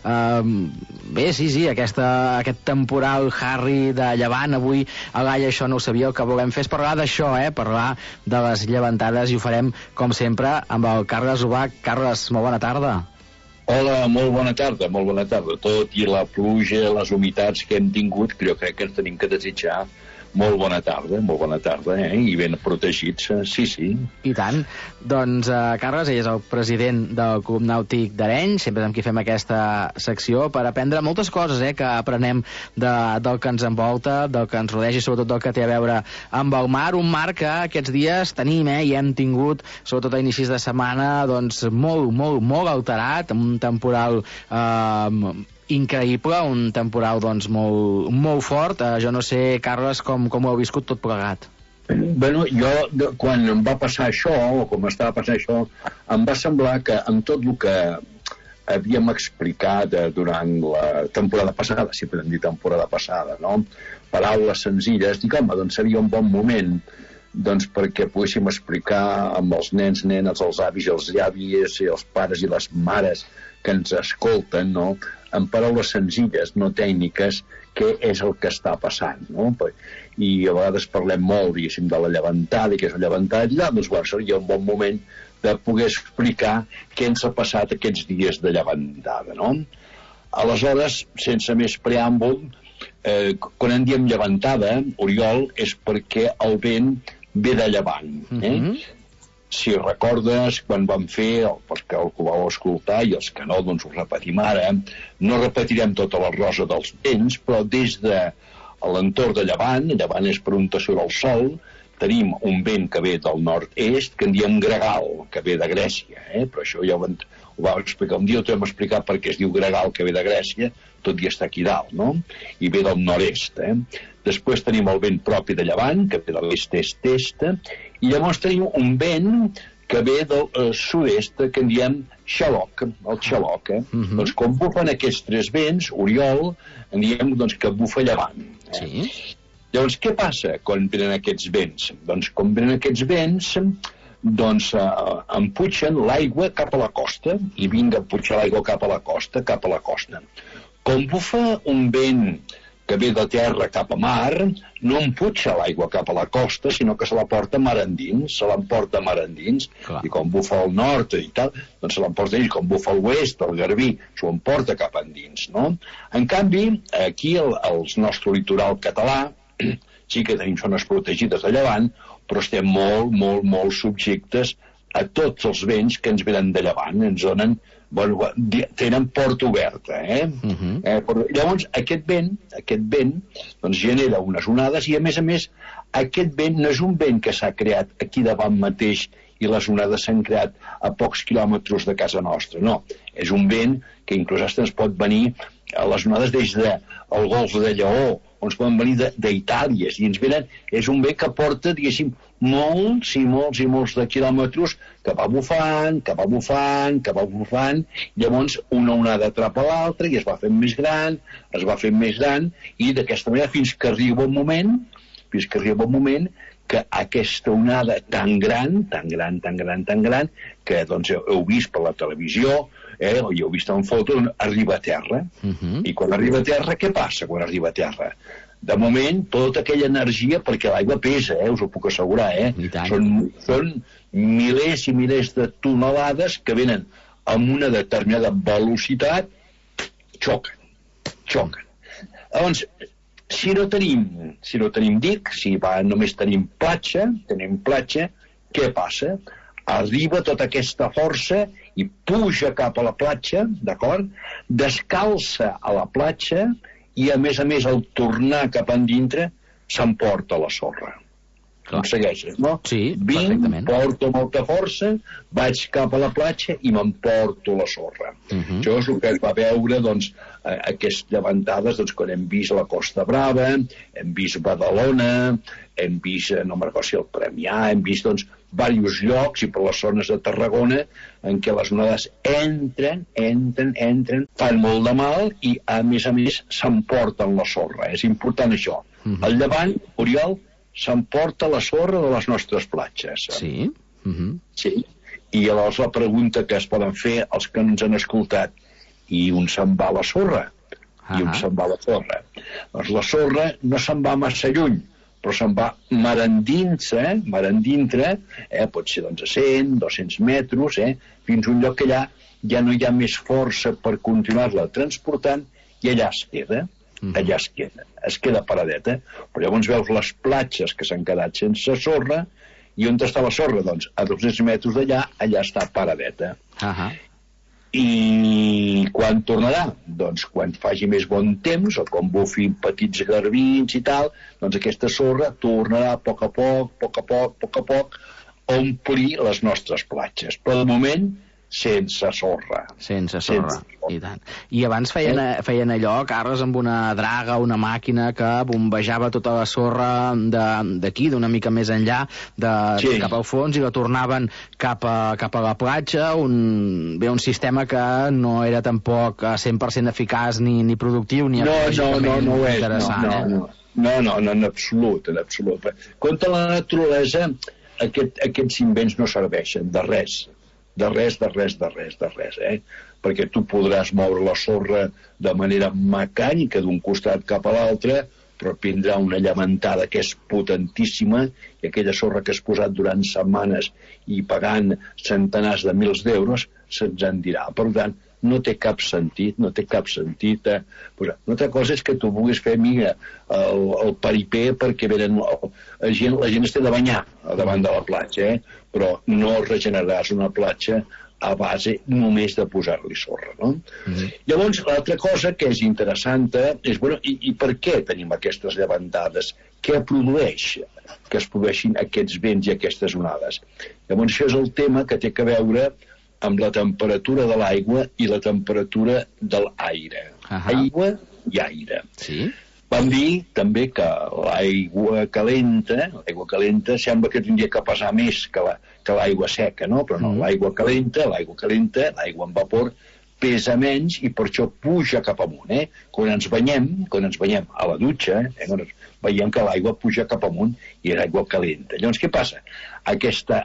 M: temporal Harry de llevant, avui a l'Ai, això no ho sabia, el que volem fer és parlar d'això, parlar de les llevantades, i ho farem, com sempre, amb el Carles Ubach. Carles, molt bona tarda.
N: Hola, molt bona tarda. Tot i la pluja, les humitats que hem tingut, jo crec que ens tenim que desitjar molt bona tarda, i ben protegits, sí.
M: I tant. Doncs, Carles, ell és el president del Club Nàutic d'Arenys, sempre amb qui fem aquesta secció, per aprendre moltes coses, que aprenem del que ens envolta, del que ens rodeja i sobretot del que té a veure amb el mar, un mar que aquests dies tenim, i hem tingut, sobretot a inicis de setmana, doncs molt alterat, amb un temporal increïble, un temporal doncs molt fort. Jo no sé, Carles, com ho heu viscut tot plegat.
N: Bueno, jo, quan em va passar això, o com estava passant això, em va semblar que amb tot el que havíem explicat durant la temporada passada, si podem dir temporada passada, no? Paraules senzilles, dic, home, doncs seria un bon moment perquè poguéssim explicar amb els nens, nenes, els avis i els llavis, i els pares i les mares que ens escolten, no?, en paraules senzilles, no tècniques, què és el que està passant, no? I a vegades parlem molt, diguéssim, de la llevantada, i què és la llevantada, i doncs, bueno, seria un bon moment de poder explicar què ens ha passat aquests dies de llevantada, no? Aleshores, sense més preàmbul, quan en diem llevantada, Oriol, és perquè el vent ve de llevant. Si recordes, quan vam fer, perquè el que vau escoltar, i els que no, doncs ho repetim ara, no repetirem tota la rosa dels vents, però des de l'entorn de llevant és per orientació del sol, tenim un vent que ve del nord-est, que en diem gregal, que ve de Grècia, però això ja ho vam explicar un dia, ho vam explicar perquè es diu gregal, que ve de Grècia, tot i està aquí dalt, no? I ve del nord-est. Després tenim el vent propi de llevant, que ve de l'est-est-est, i llavors tenim un vent que ve del sud-est, que en diem xaloc, el xaloc. Doncs com bufen aquests tres vents, Oriol, en diem que bufa llevant. Llavors, què passa quan venen aquests vents? Doncs quan venen aquests vents, empuixen l'aigua cap a la costa, i vinga a empuixar l'aigua cap a la costa. Com bufa un vent que ve de terra cap a mar, no empuixa l'aigua cap a la costa, sinó que se la porta mar endins, i com bufa al nord i tal, doncs se l'emporta ell, com bufa a l'oest, el Garbí, s'ho emporta cap endins, no? En canvi, aquí, al nostre litoral català, sí que tenim zones protegides de llevant, però estem molt subjectes a tots els vents que ens venen de llevant, ens donen, tenen porta oberta, Llavors, aquest vent doncs genera unes onades, i a més, aquest vent no és un vent que s'ha creat aquí davant mateix i les onades s'han creat a pocs quilòmetres de casa nostra, no. És un vent que inclús ens pot venir a les onades des del golf de Lleó, on ens poden venir d'Itàlia, i ens venen, és un vent que porta, diguéssim, molts de quilòmetres que va bufant, llavors una onada atrapa l'altra i es va fent més gran, i d'aquesta manera fins que arriba un moment que aquesta onada tan gran, que doncs heu vist per la televisió, o heu vist en foto, arriba a terra. I quan arriba a terra, què passa quan arriba a terra? De moment, tota aquella energia, perquè l'aigua pesa, us ho puc assegurar, són milers i milers de tonelades que venen amb una determinada velocitat, xoquen. Llavors, si no tenim dic, si només tenim platja, què passa? Arriba tota aquesta força i puja cap a la platja, d'acord? Descalça a la platja i, a més, al tornar cap endintre, s'emporta la sorra. Em segueixes, no?
M: Sí, perfectament.
N: Porto molta força, vaig cap a la platja i m'emporto la sorra. Això és el que es va veure, doncs, aquestes llevantades, doncs, quan hem vist la Costa Brava, hem vist Badalona, hem vist, no me'n recordo si el Premià, hem vist, doncs, diversos llocs i per les zones de Tarragona en què les onades entren, fan molt de mal i, a més, s'emporten la sorra. És important això. El llevant, Oriol, s'emporta la sorra de les nostres platges.
M: Sí?
N: Sí. I llavors la pregunta que es poden fer els que ens han escoltat, i on se'n va la sorra? Doncs la sorra no se'n va massa lluny, però se'n va mar endintre, pot ser doncs a 100, 200 metres, fins a un lloc que allà ja no hi ha més força per continuar-la transportant, i allà es queda. Es queda paradeta. Però llavors veus les platges que s'han quedat sense sorra, i on està la sorra? Doncs a 200 metres d'allà, allà està paradeta. I quan tornarà? Doncs quan faci més bon temps, o quan bufin petits garbins i tal, doncs aquesta sorra tornarà a poc a poc a omplir les nostres platges. Però de moment, sense sorra.
M: I tant. I abans feien allò, Carles, amb una draga, una màquina que bombejava tota la sorra d'aquí, d'una mica més enllà, cap al fons, i la tornaven cap a la platja, un sistema que no era tampoc 100% eficaç ni productiu, ni ecològicament interessant.
N: No, en absolut. Contra la naturalesa, aquests invents no serveixen de res. de res, perquè tu podràs moure la sorra de manera mecànica d'un costat cap a l'altre, però vindrà una llevantada que és potentíssima i aquella sorra que has posat durant setmanes i pagant centenars de mils d'euros se'ns en dirà. Per tant, no té cap sentit. Una altra cosa és que tu vulguis fer, amiga, el paripé perquè venen, la gent es té de banyar davant de la platja, però no regeneraràs una platja a base només de posar-li sorra, no? Llavors, l'altra cosa que és interessant és, bueno, i per què tenim aquestes llevantades? Què produeix que es produeixin aquests vents i aquestes onades? Llavors, això és el tema que té a veure amb la temperatura de l'aigua i la temperatura de l'aire. Aigua i aire. Vam dir també que l'aigua calenta sembla que tindria que pesar més que l'aigua seca, no? Però no, l'aigua calenta, l'aigua en vapor, pesa menys i per això puja cap amunt. Quan ens banyem a la dutxa, veiem que l'aigua puja cap amunt i és aigua calenta. Llavors, què passa? Aquesta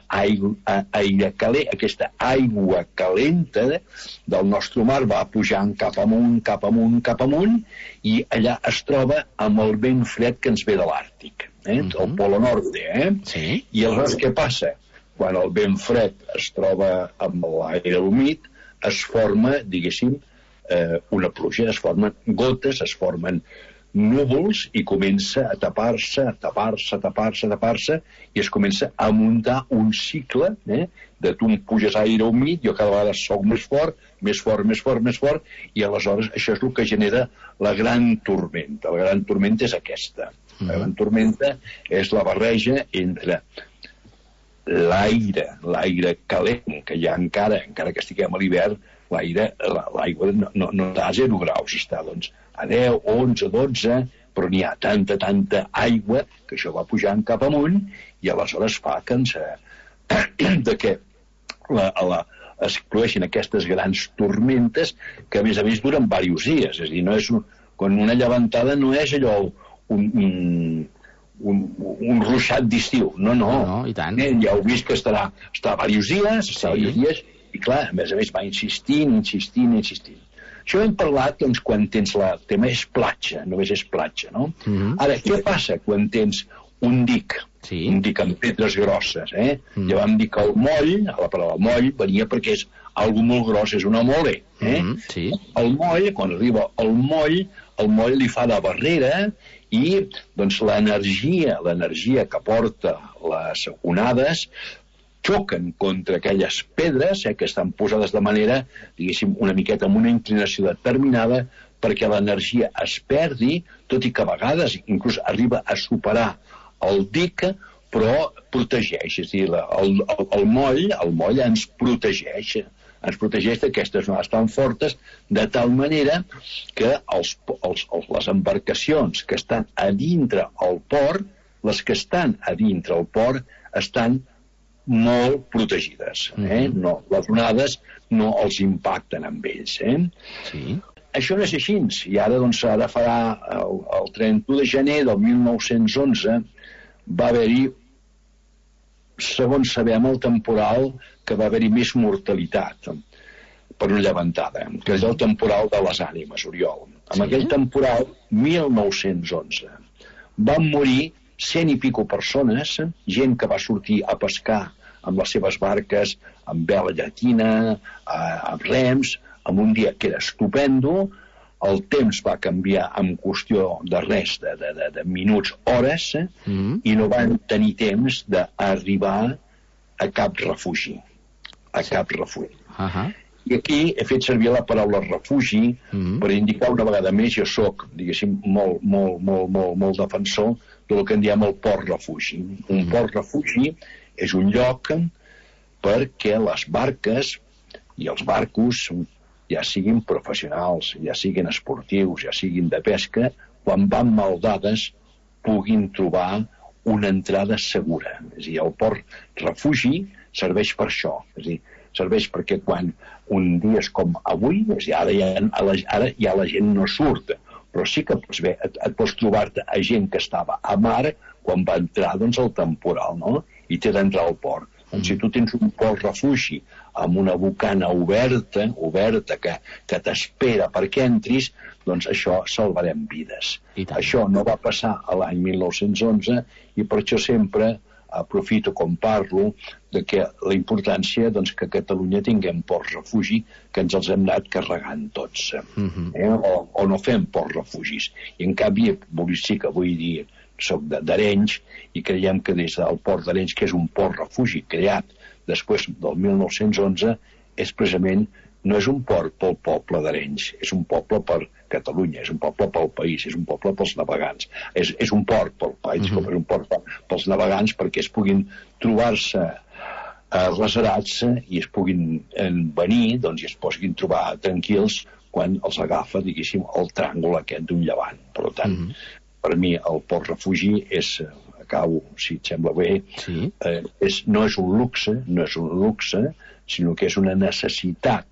N: aigua calenta del nostre mar va pujant cap amunt, i allà es troba amb el vent fred que ens ve de l'Àrtic, el Polo Norte. I aleshores què passa? Quan el vent fred es troba amb l'aire humit, es forma, diguéssim, una pluja, es formen gotes, es formen núvols i comença a tapar-se i es comença a muntar un cicle de tu em puges aire humit, jo cada vegada soc més fort i aleshores això és el que genera la gran tormenta. La gran tormenta és aquesta. La gran tormenta és la barreja entre l'aire calent, que ja encara que estiguem a l'hivern, l'aigua no està a 0 graus, està doncs a 10, 11, 12, però n'hi ha tanta aigua que això va pujant cap amunt i aleshores fa que es produeixin aquestes grans tormentes que a més duren diversos dies. És a dir, quan una llevantada no és allò un ruixat d'estiu. No, i tant. Ja heu vist que estarà diversos dies, i clar, a més va insistint. Això hem parlat quan tens el tema és platja, només és platja, no? Ara, què passa quan tens un dic amb pedres grosses, Ja vam dir que el moll, la paraula moll, venia perquè és algo molt gros, és una mole, El moll, quan arriba el moll li fa de barrera i doncs l'energia que porta les onades xoquen contra aquelles pedres que estan posades de manera, diguéssim, una miqueta amb una inclinació determinada perquè l'energia es perdi, tot i que a vegades inclús arriba a superar el dic, però protegeix. És a dir, el moll ens protegeix d'aquestes onades tan fortes, de tal manera que les embarcacions que estan a dintre el port, estan molt protegides. No, les onades no els impacten amb ells. Això no és així. I ara farà el 31 de gener del 1911 va haver-hi, segons sabem, el temporal que va haver-hi més mortalitat per una llevantada, que és el temporal de les ànimes, Oriol. En aquell temporal, 1911, van morir 100 i pico persones, gent que va sortir a pescar amb les seves barques, amb vela llatina, amb rems, en un dia que era estupendo. El temps va canviar en qüestió de res, de minuts, hores, i no van tenir temps d'arribar a cap refugi. I aquí he fet servir la paraula refugi per indicar una vegada més, jo soc, diguéssim, molt defensor del que en diem el port refugi. Un port refugi és un lloc perquè les barques i els barcos, ja siguin professionals, ja siguin esportius, ja siguin de pesca, quan van maldades puguin trobar una entrada segura. És a dir, el port refugi serveix per això. És a dir, serveix perquè quan un dia és com avui, és a dir, ara ja la gent no surt, però sí que et pots trobar-te a gent que estava a mar quan va entrar el temporal, no? I té d'entrar al port. Si tu tens un port refugi amb una bocana oberta que t'espera perquè entris, doncs això salvarem vides. Això no va passar a l'any 1911 i per això sempre aprofito com parlo de que la importància doncs, que a Catalunya tinguem ports refugi que ens els hem anat carregant tots o no fem ports refugis i en canvi sí que vull dir soc d'Arenys i creiem que des del port d'Arenys, que és un port refugi creat després del 1911, és precisament no és un port pel poble d'Arenys, és un poble per Catalunya, és un poble pel país, és un poble pels navegants, és un port pel país, com és un port pels navegants perquè es puguin trobar-se reserats i es puguin venir doncs, i es puguin trobar tranquils quan els agafa, diguéssim, el tràngol aquest d'un llevant. Per tant, per mi el port refugi és, acabo, si et sembla bé, no és un luxe, sinó que és una necessitat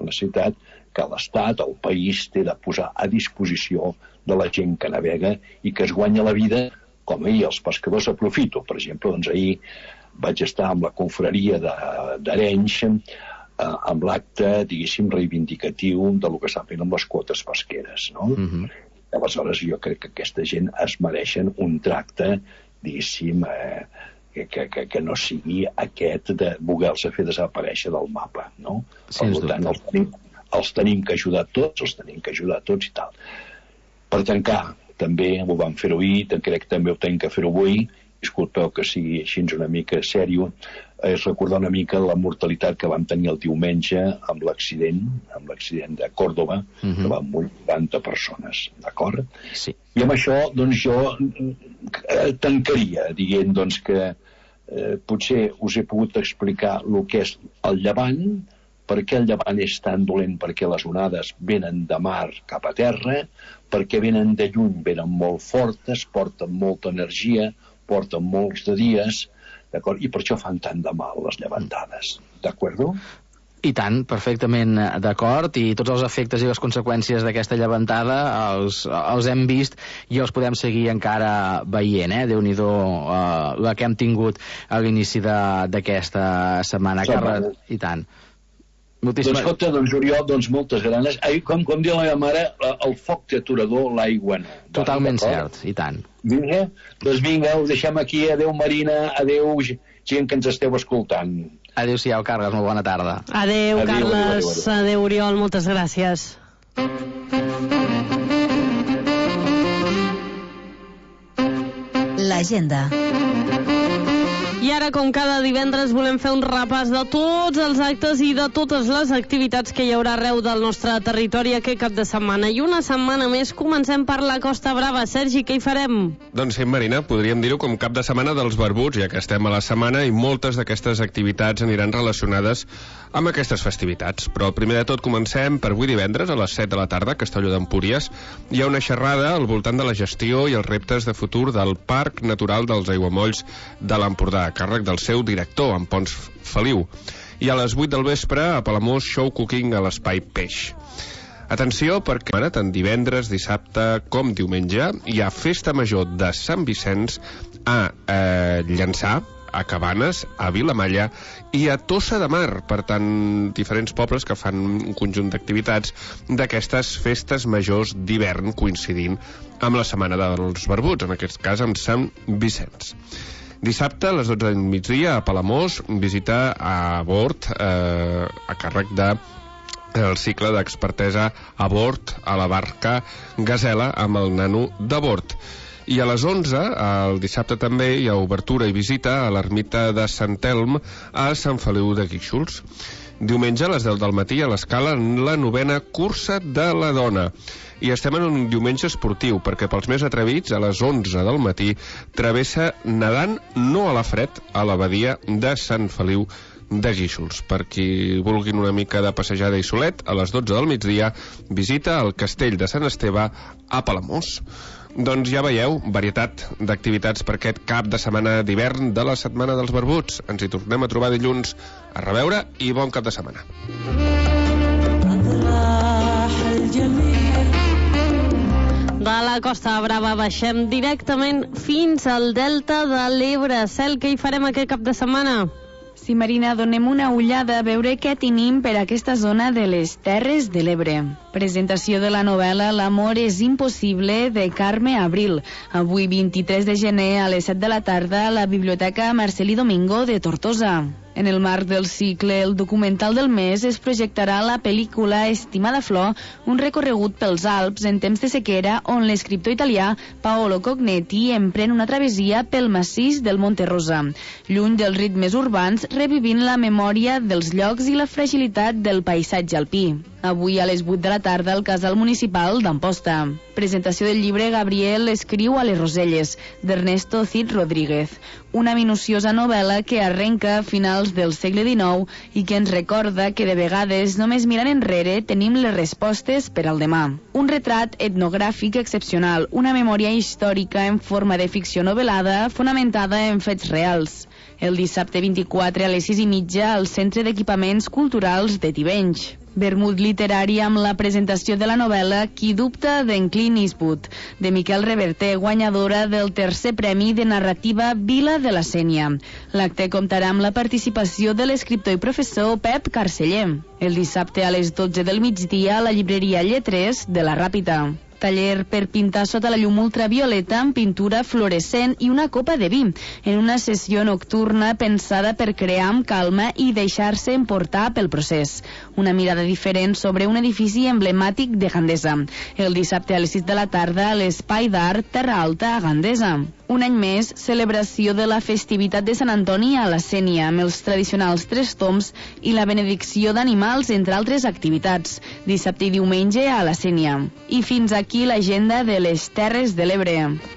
N: que l'Estat, el país, té de posar a disposició de la gent que navega i que es guanya la vida, com ahir els pescadors. Aprofito, per exemple, doncs ahir vaig estar amb la confraria d'Arenys amb l'acte, diguéssim, reivindicatiu de lo que estan fent amb les quotes pesqueres, no? Aleshores jo crec que aquesta gent es mereixen un tracte, diguéssim, que no sigui aquest de voler-se fer desaparèixer del mapa, no? Per tant, els tenim que ajudar tots i tal. Per tancar, també ho vam fer ahir, crec que també ho tenim que fer avui, disculpeu que sigui així una mica sèrio, és recordar una mica la mortalitat que vam tenir el diumenge amb l'accident de Còrdova, que van morir 40 persones, d'acord?
M: Sí.
N: I amb això, doncs, jo tancaria dient, doncs, que potser us he pogut explicar el que és el llevant, per què el llevant és tan dolent, perquè les onades venen de mar cap a terra, perquè venen de lluny, venen molt fortes, porten molta energia, porten molts de dies, d'acord? I per això fan tant de mal les llevantades, d'acord?
M: I tant, perfectament d'acord, i tots els efectes i les conseqüències d'aquesta llevantada els hem vist i els podem seguir encara veient, Déu-n'hi-do la que hem tingut a l'inici d'aquesta setmana. Carles, i tant.
N: Moltíssimes... Doncs escolta, doncs Oriol, doncs moltes grans. Com diu la meva mare, el foc té aturador, l'aigua no.
M: Totalment cert, i tant.
N: Vinga, doncs vinga, ho deixem aquí. Adéu Marina, adéu gent que ens esteu escoltant.
M: Adéu-siau, Carles, molt bona tarda.
G: Adéu, Carles, adéu, Oriol, moltes gràcies.
O: L'agenda.
G: I ara, com cada divendres, volem fer un repàs de tots els actes i de totes les activitats que hi haurà arreu del nostre territori aquest cap de setmana. I una setmana més comencem per la Costa Brava. Sergi, què hi farem?
P: Doncs sí, Marina, podríem dir-ho com cap de setmana dels barbuts, ja que estem a la setmana i moltes d'aquestes activitats aniran relacionades amb aquestes festivitats. Però primer de tot comencem per avui divendres a les 7 de la tarda, a Castelló d'Empúries. Hi ha una xerrada al voltant de la gestió i els reptes de futur del Parc Natural dels Aiguamolls de l'Empordà, a càrrec del seu director, en Pons Feliu. I a les 8 del vespre, a Palamós, show cooking a l'Espai Peix. Atenció, perquè tant divendres, dissabte com diumenge hi ha Festa Major de Sant Vicenç a Llançà, a Cabanes, a Vilamalla i a Tossa de Mar. Per tant, diferents pobles que fan un conjunt d'activitats d'aquestes festes majors d'hivern coincidint amb la Setmana dels Barbuts, en aquest cas amb Sant Vicenç. Dissabte, a les 12 del migdia, a Palamós, visita a bord, a càrrec del cicle d'expertesa a bord a la barca Gazela amb el nano de bord. I a les 11, el dissabte també, hi ha obertura i visita a l'ermita de Sant Elm a Sant Feliu de Guíxols. Diumenge, a les 10 del matí, a l'Escala, la 9ª cursa de la dona. I estem en un diumenge esportiu, perquè pels més atrevits, a les 11 del matí, travessa nedant no a la fred, a la badia de Sant Feliu de Guíxols. Per qui vulguin una mica de passejada i solet, a les 12 del migdia, visita al Castell de Sant Esteve a Palamós. Doncs ja veieu, varietat d'activitats per aquest cap de setmana d'hivern de la Setmana dels Barbuts. Ens hi tornem a trobar dilluns. A reveure i bon cap de setmana.
G: De la Costa Brava baixem directament fins al Delta de l'Ebre. Cel, què hi farem aquest cap de setmana?
L: Sí, Marina, donem una ullada a veure què tenim per aquesta zona de les Terres de l'Ebre. Presentació de la novel·la L'amor és impossible, de Carme Abril. Avui, 23 de gener, a les 7 de la tarda, a la Biblioteca Marcelí Domingo de Tortosa. En el marc del cicle El documental del mes es projectarà la pel·lícula Estimada Flor, un recorregut pels Alps en temps de sequera on l'escriptor italià Paolo Cognetti emprèn una travessia pel massís del Monte Rosa, lluny dels ritmes urbans, revivint la memòria dels llocs i la fragilitat del paisatge alpí. Avui a les 8 de la tarda al Casal Municipal d'Amposta. Presentació del llibre Gabriel escriu a les Roselles, d'Ernesto Cid Rodríguez. Una minuciosa novel·la que arrenca a finals del segle XIX i que ens recorda que de vegades només mirant enrere tenim les respostes per al demà. Un retrat etnogràfic excepcional, una memòria històrica en forma de ficció novel·lada fonamentada en fets reals. El dissabte 24 a les 6:30 al Centre d'Equipaments Culturals de Tivenys. Vermut literari amb la presentació de la novel·la Qui dubta d'en Clint Eastwood, de Miquel Reverter, guanyadora del tercer premi de narrativa Vila de la Sénia. L'acte comptarà amb la participació de l'escriptor i professor Pep Carceller. El dissabte a les 12 del migdia a la llibreria Lletrers de la Ràpita. Taller per pintar sota la llum ultravioleta amb pintura fluorescent i una copa de vi, en una sessió nocturna pensada per crear amb calma i deixar-se emportar pel procés. Una mirada diferent sobre un edifici emblemàtic de Gandesa. El dissabte a les 6 de la tarda a l'Espai d'Art Terra Alta a Gandesa. Un any més, celebració de la festivitat de Sant Antoni a la Sénia, amb els tradicionals 3 tombs i la benedicció d'animals, entre altres activitats, dissabte i diumenge a la Sénia. I fins aquí l'agenda de les Terres de l'Ebre.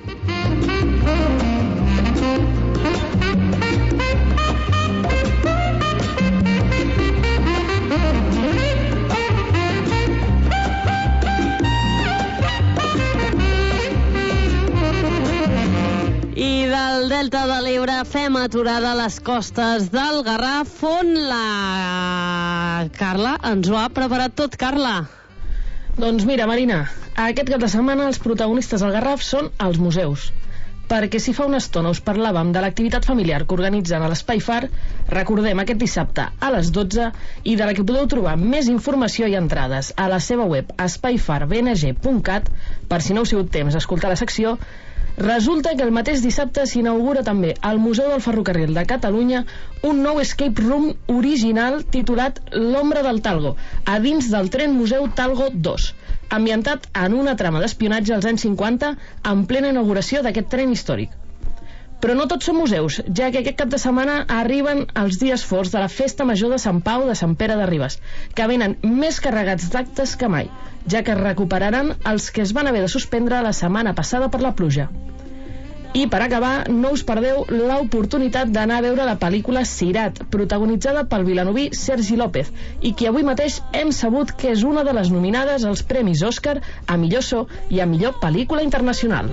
G: I del Delta de l'Ebre fem aturada a les costes del Garraf, on la Carla ens ho ha preparat tot. Carla.
H: Doncs mira, Marina, aquest cap de setmana els protagonistes del Garraf són els museus. Perquè si fa una estona us parlàvem de l'activitat familiar que organitzen a l'Espai Far, recordem aquest dissabte a les 12 i de la que podeu trobar més informació i entrades a la seva web espaifarvng.cat, per si no heu sigut temps d'escoltar la secció. Resulta que el mateix dissabte s'inaugura també al Museu del Ferrocarril de Catalunya un nou escape room original titulat L'ombra del Talgo, a dins del tren Museu Talgo 2, ambientat en una trama d'espionatge als anys 50 en plena inauguració d'aquest tren històric. Però no tots són museus, ja que aquest cap de setmana arriben els dies forts de la Festa Major de Sant Pau de Sant Pere de Ribes, que venen més carregats d'actes que mai, ja que recuperaran els que es van haver de suspendre la setmana passada per la pluja. I per acabar, no us perdeu l'oportunitat d'anar a veure la pel·lícula Sirat, protagonitzada pel vilanoví Sergi López, i que avui mateix hem sabut que és una de les nominades als Premis Òscar a millor so i a millor pel·lícula internacional.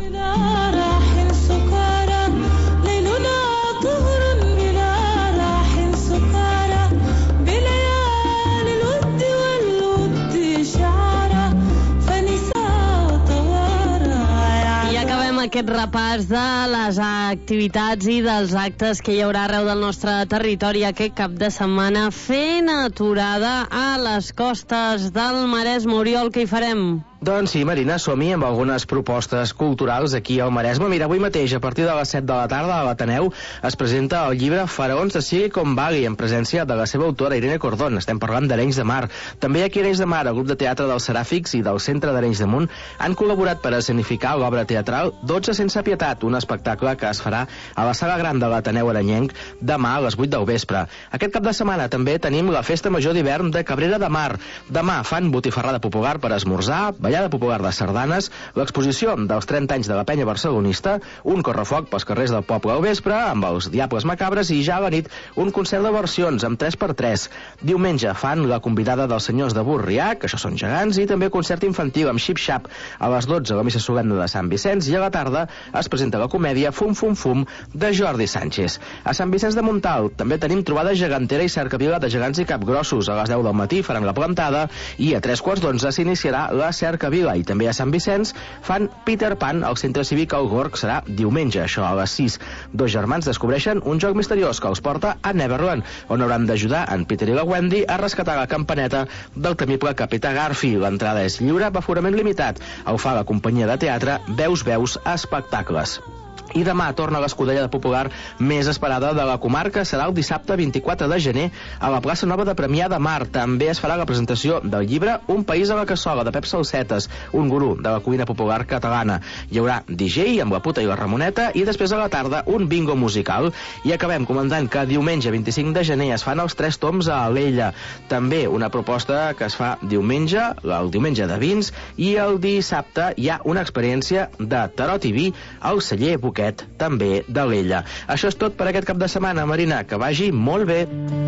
G: Aquest repàs de les activitats i dels actes que hi haurà arreu del nostre territori aquest cap de setmana, fent aturada a les costes del Maresme. Oriol, què hi farem?
M: Doncs sí, Marina, som-hi amb algunes propostes culturals aquí al Maresme. Mira, avui mateix, a partir de les 7 de la tarda, a l'Ateneu, es presenta el llibre Faraons de Silicon Valley, en presència de la seva autora, Irene Cordón. Estem parlant d'Arenys de Mar. També aquí a Arenys de Mar, el grup de teatre dels Seràfics i del Centre d'Arenys de Munt han col·laborat per escenificar l'obra teatral 12 sense pietat, un espectacle que es farà a la sala gran de l'Ateneu Arenyenc demà a les 8 del vespre. Aquest cap de setmana també tenim la Festa Major d'Hivern de Cabrera de Mar. Demà fan botifarrada popular per esmorzar, ballada popular de sardanes, l'exposició dels 30 anys de la penya barcelonista, un correfoc pels carrers del poble al vespre amb els Diables Macabres i ja a la nit un concert de versions amb 3x3. Diumenge fan la convidada dels senyors de Borrià, que això són gegants, i també concert infantil amb xip-xap a les 12 a la missa solemne de Sant Vicenç, i a la tarda es presenta la comèdia Fum Fum Fum de Jordi Sánchez. A Sant Vicenç de Montalt també tenim trobada gegantera i cercavila de gegants i capgrossos. A les 10 del matí faran la plantada i a 3:15 s'iniciarà la cerca Cercavila i també a Sant Vicenç fan Peter Pan al Centre Cívic El Gorg. Serà diumenge, això, a les 6. Dos germans descobreixen un joc misteriós que els porta a Neverland, on hauran d'ajudar en Peter i la Wendy a rescatar la campaneta del temible capità Garfi. L'entrada és lliure, amb aforament limitat. Ho fa la companyia de teatre Veus Espectacles. I demà torna l'escudella popular més esperada de la comarca. Serà el dissabte 24 de gener a la plaça Nova de Premià de Mar. També es farà la presentació del llibre Un país a la cassola, de Pep Salsetes, un gurú de la cuina popular catalana. Hi haurà DJ amb la puta i la Ramoneta i després a la tarda un bingo musical. I acabem comentant que diumenge 25 de gener es fan els 3 toms a Alella. També una proposta que es fa diumenge, el diumenge de vins, i el dissabte hi ha una experiència de tarot i vi al celler Boquet, també d'Alella. Això és tot per aquest cap de setmana, Marina, que vagi molt bé.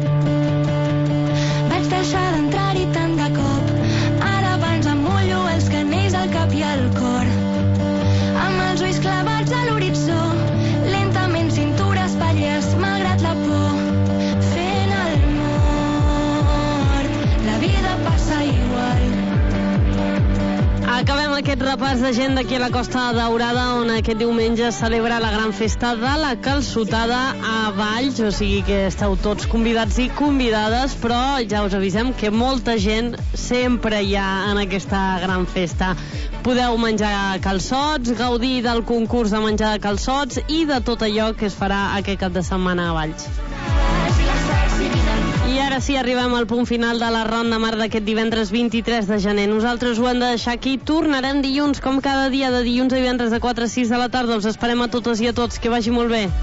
O: Vaig deixar d'entrar-hi tant de cop, ara abans em mullo els canells al cap i al cor, amb els ulls clavats a l'horitzó, lentament cintura espatlles malgrat la por, fent el mort, la vida passa igual.
G: Acabem aquest repàs de gent d'aquí a la Costa Daurada, on aquest diumenge es celebra la gran festa de la calçotada a Valls, o sigui que esteu tots convidats i convidades, però ja us avisem que molta gent sempre hi ha en aquesta gran festa. Podeu menjar calçots, gaudir del concurs de menjar de calçots i de tot allò que es farà aquest cap de setmana a Valls. I ara sí, arribem al punt final de la Ronda Mar d'aquest divendres 23 de gener. Nosaltres ho hem de deixar aquí. Tornarem dilluns, com cada dia, de dilluns a divendres de 4 a 6 de la tarda. Us esperem a totes i a tots. Que vagi molt bé.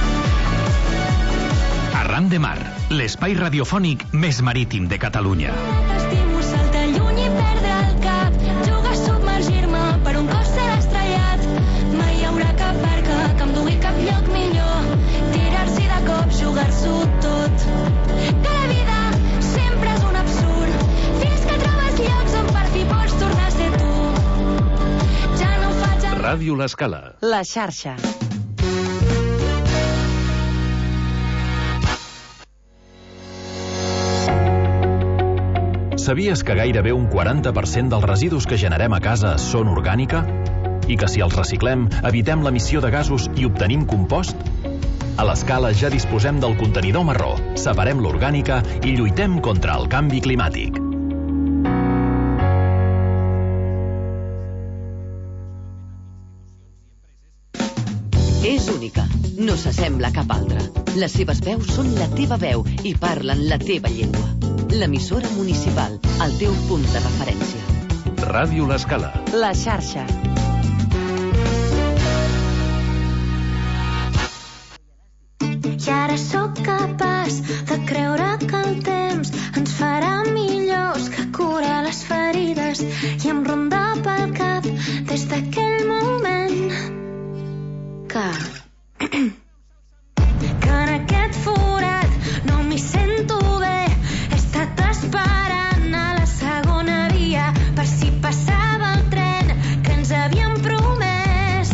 F: Arran de Mar, l'espai radiofònic més marítim de Catalunya.
O: T'estimo, saltar lluny i perdre el cap, jugar a submergir-me per un cos ser estrellat. Mai hi haurà cap barca que em dugui cap lloc millor, tirar-s'hi de cop, jugar-s'ho tot. Que la vida sempre és un absurd, fins que trobes llocs on per fi pots tornar a ser tu. Ja no faig...
B: Ràdio L'Escala.
C: La xarxa.
B: Sabies que gairebé un 40% dels residus que generem a casa són orgànica? I que si els reciclem, evitem l'emissió de gasos i obtenim compost? A l'Escala ja disposem del contenidor marró, separem l'orgànica i lluitem contra el canvi climàtic.
C: És única, no s'assembla a cap altra. Les seves veus són la teva veu i parlen la teva llengua. L'emissora municipal, el teu punt de referència.
B: Ràdio L'Escala.
C: La xarxa.
O: I ara sóc capaç de creure que el temps ens farà millors, que cura les ferides i em ronda pel cap des d'aquell moment que en aquest forat no m'hi sento bé. He estat esperant a la segona via per si passava el tren que ens havíem promès.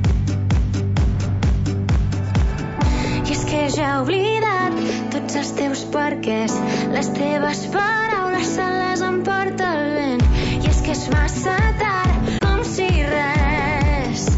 O: I és que ja he oblidat tots els teus perquès, les teves paraules se les emporta el vent. I és que és massa tard, com si res.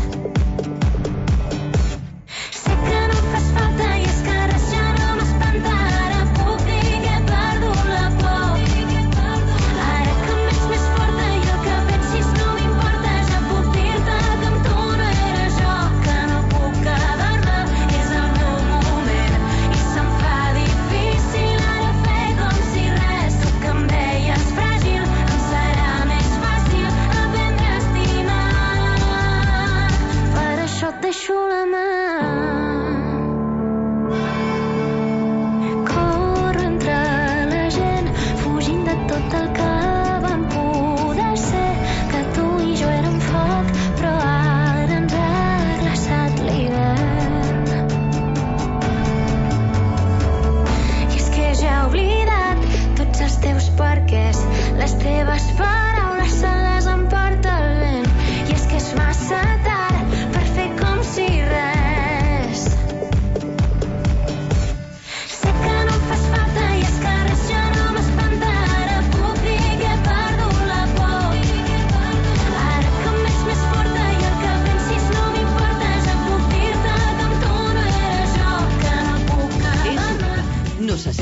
O: Sé que no em fas falta i és que res ja no m'espanta. Ara puc dir que he perdut la por. Ara que m'ets més forta i el que pensis no m'importa. Ja puc dir-te que amb tu no era jo, que no puc quedar-me, és el meu moment. I se'm fa difícil ara fer com si res. Tu que em veies fràgil, em serà més fàcil aprendre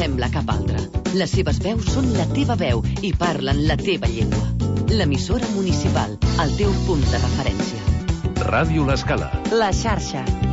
C: s'assembla a cap altra. Les seves veus són la teva veu i parlen la teva llengua. L'emissora municipal, el teu punt de referència.
B: Ràdio L'Escala.
Q: La xarxa.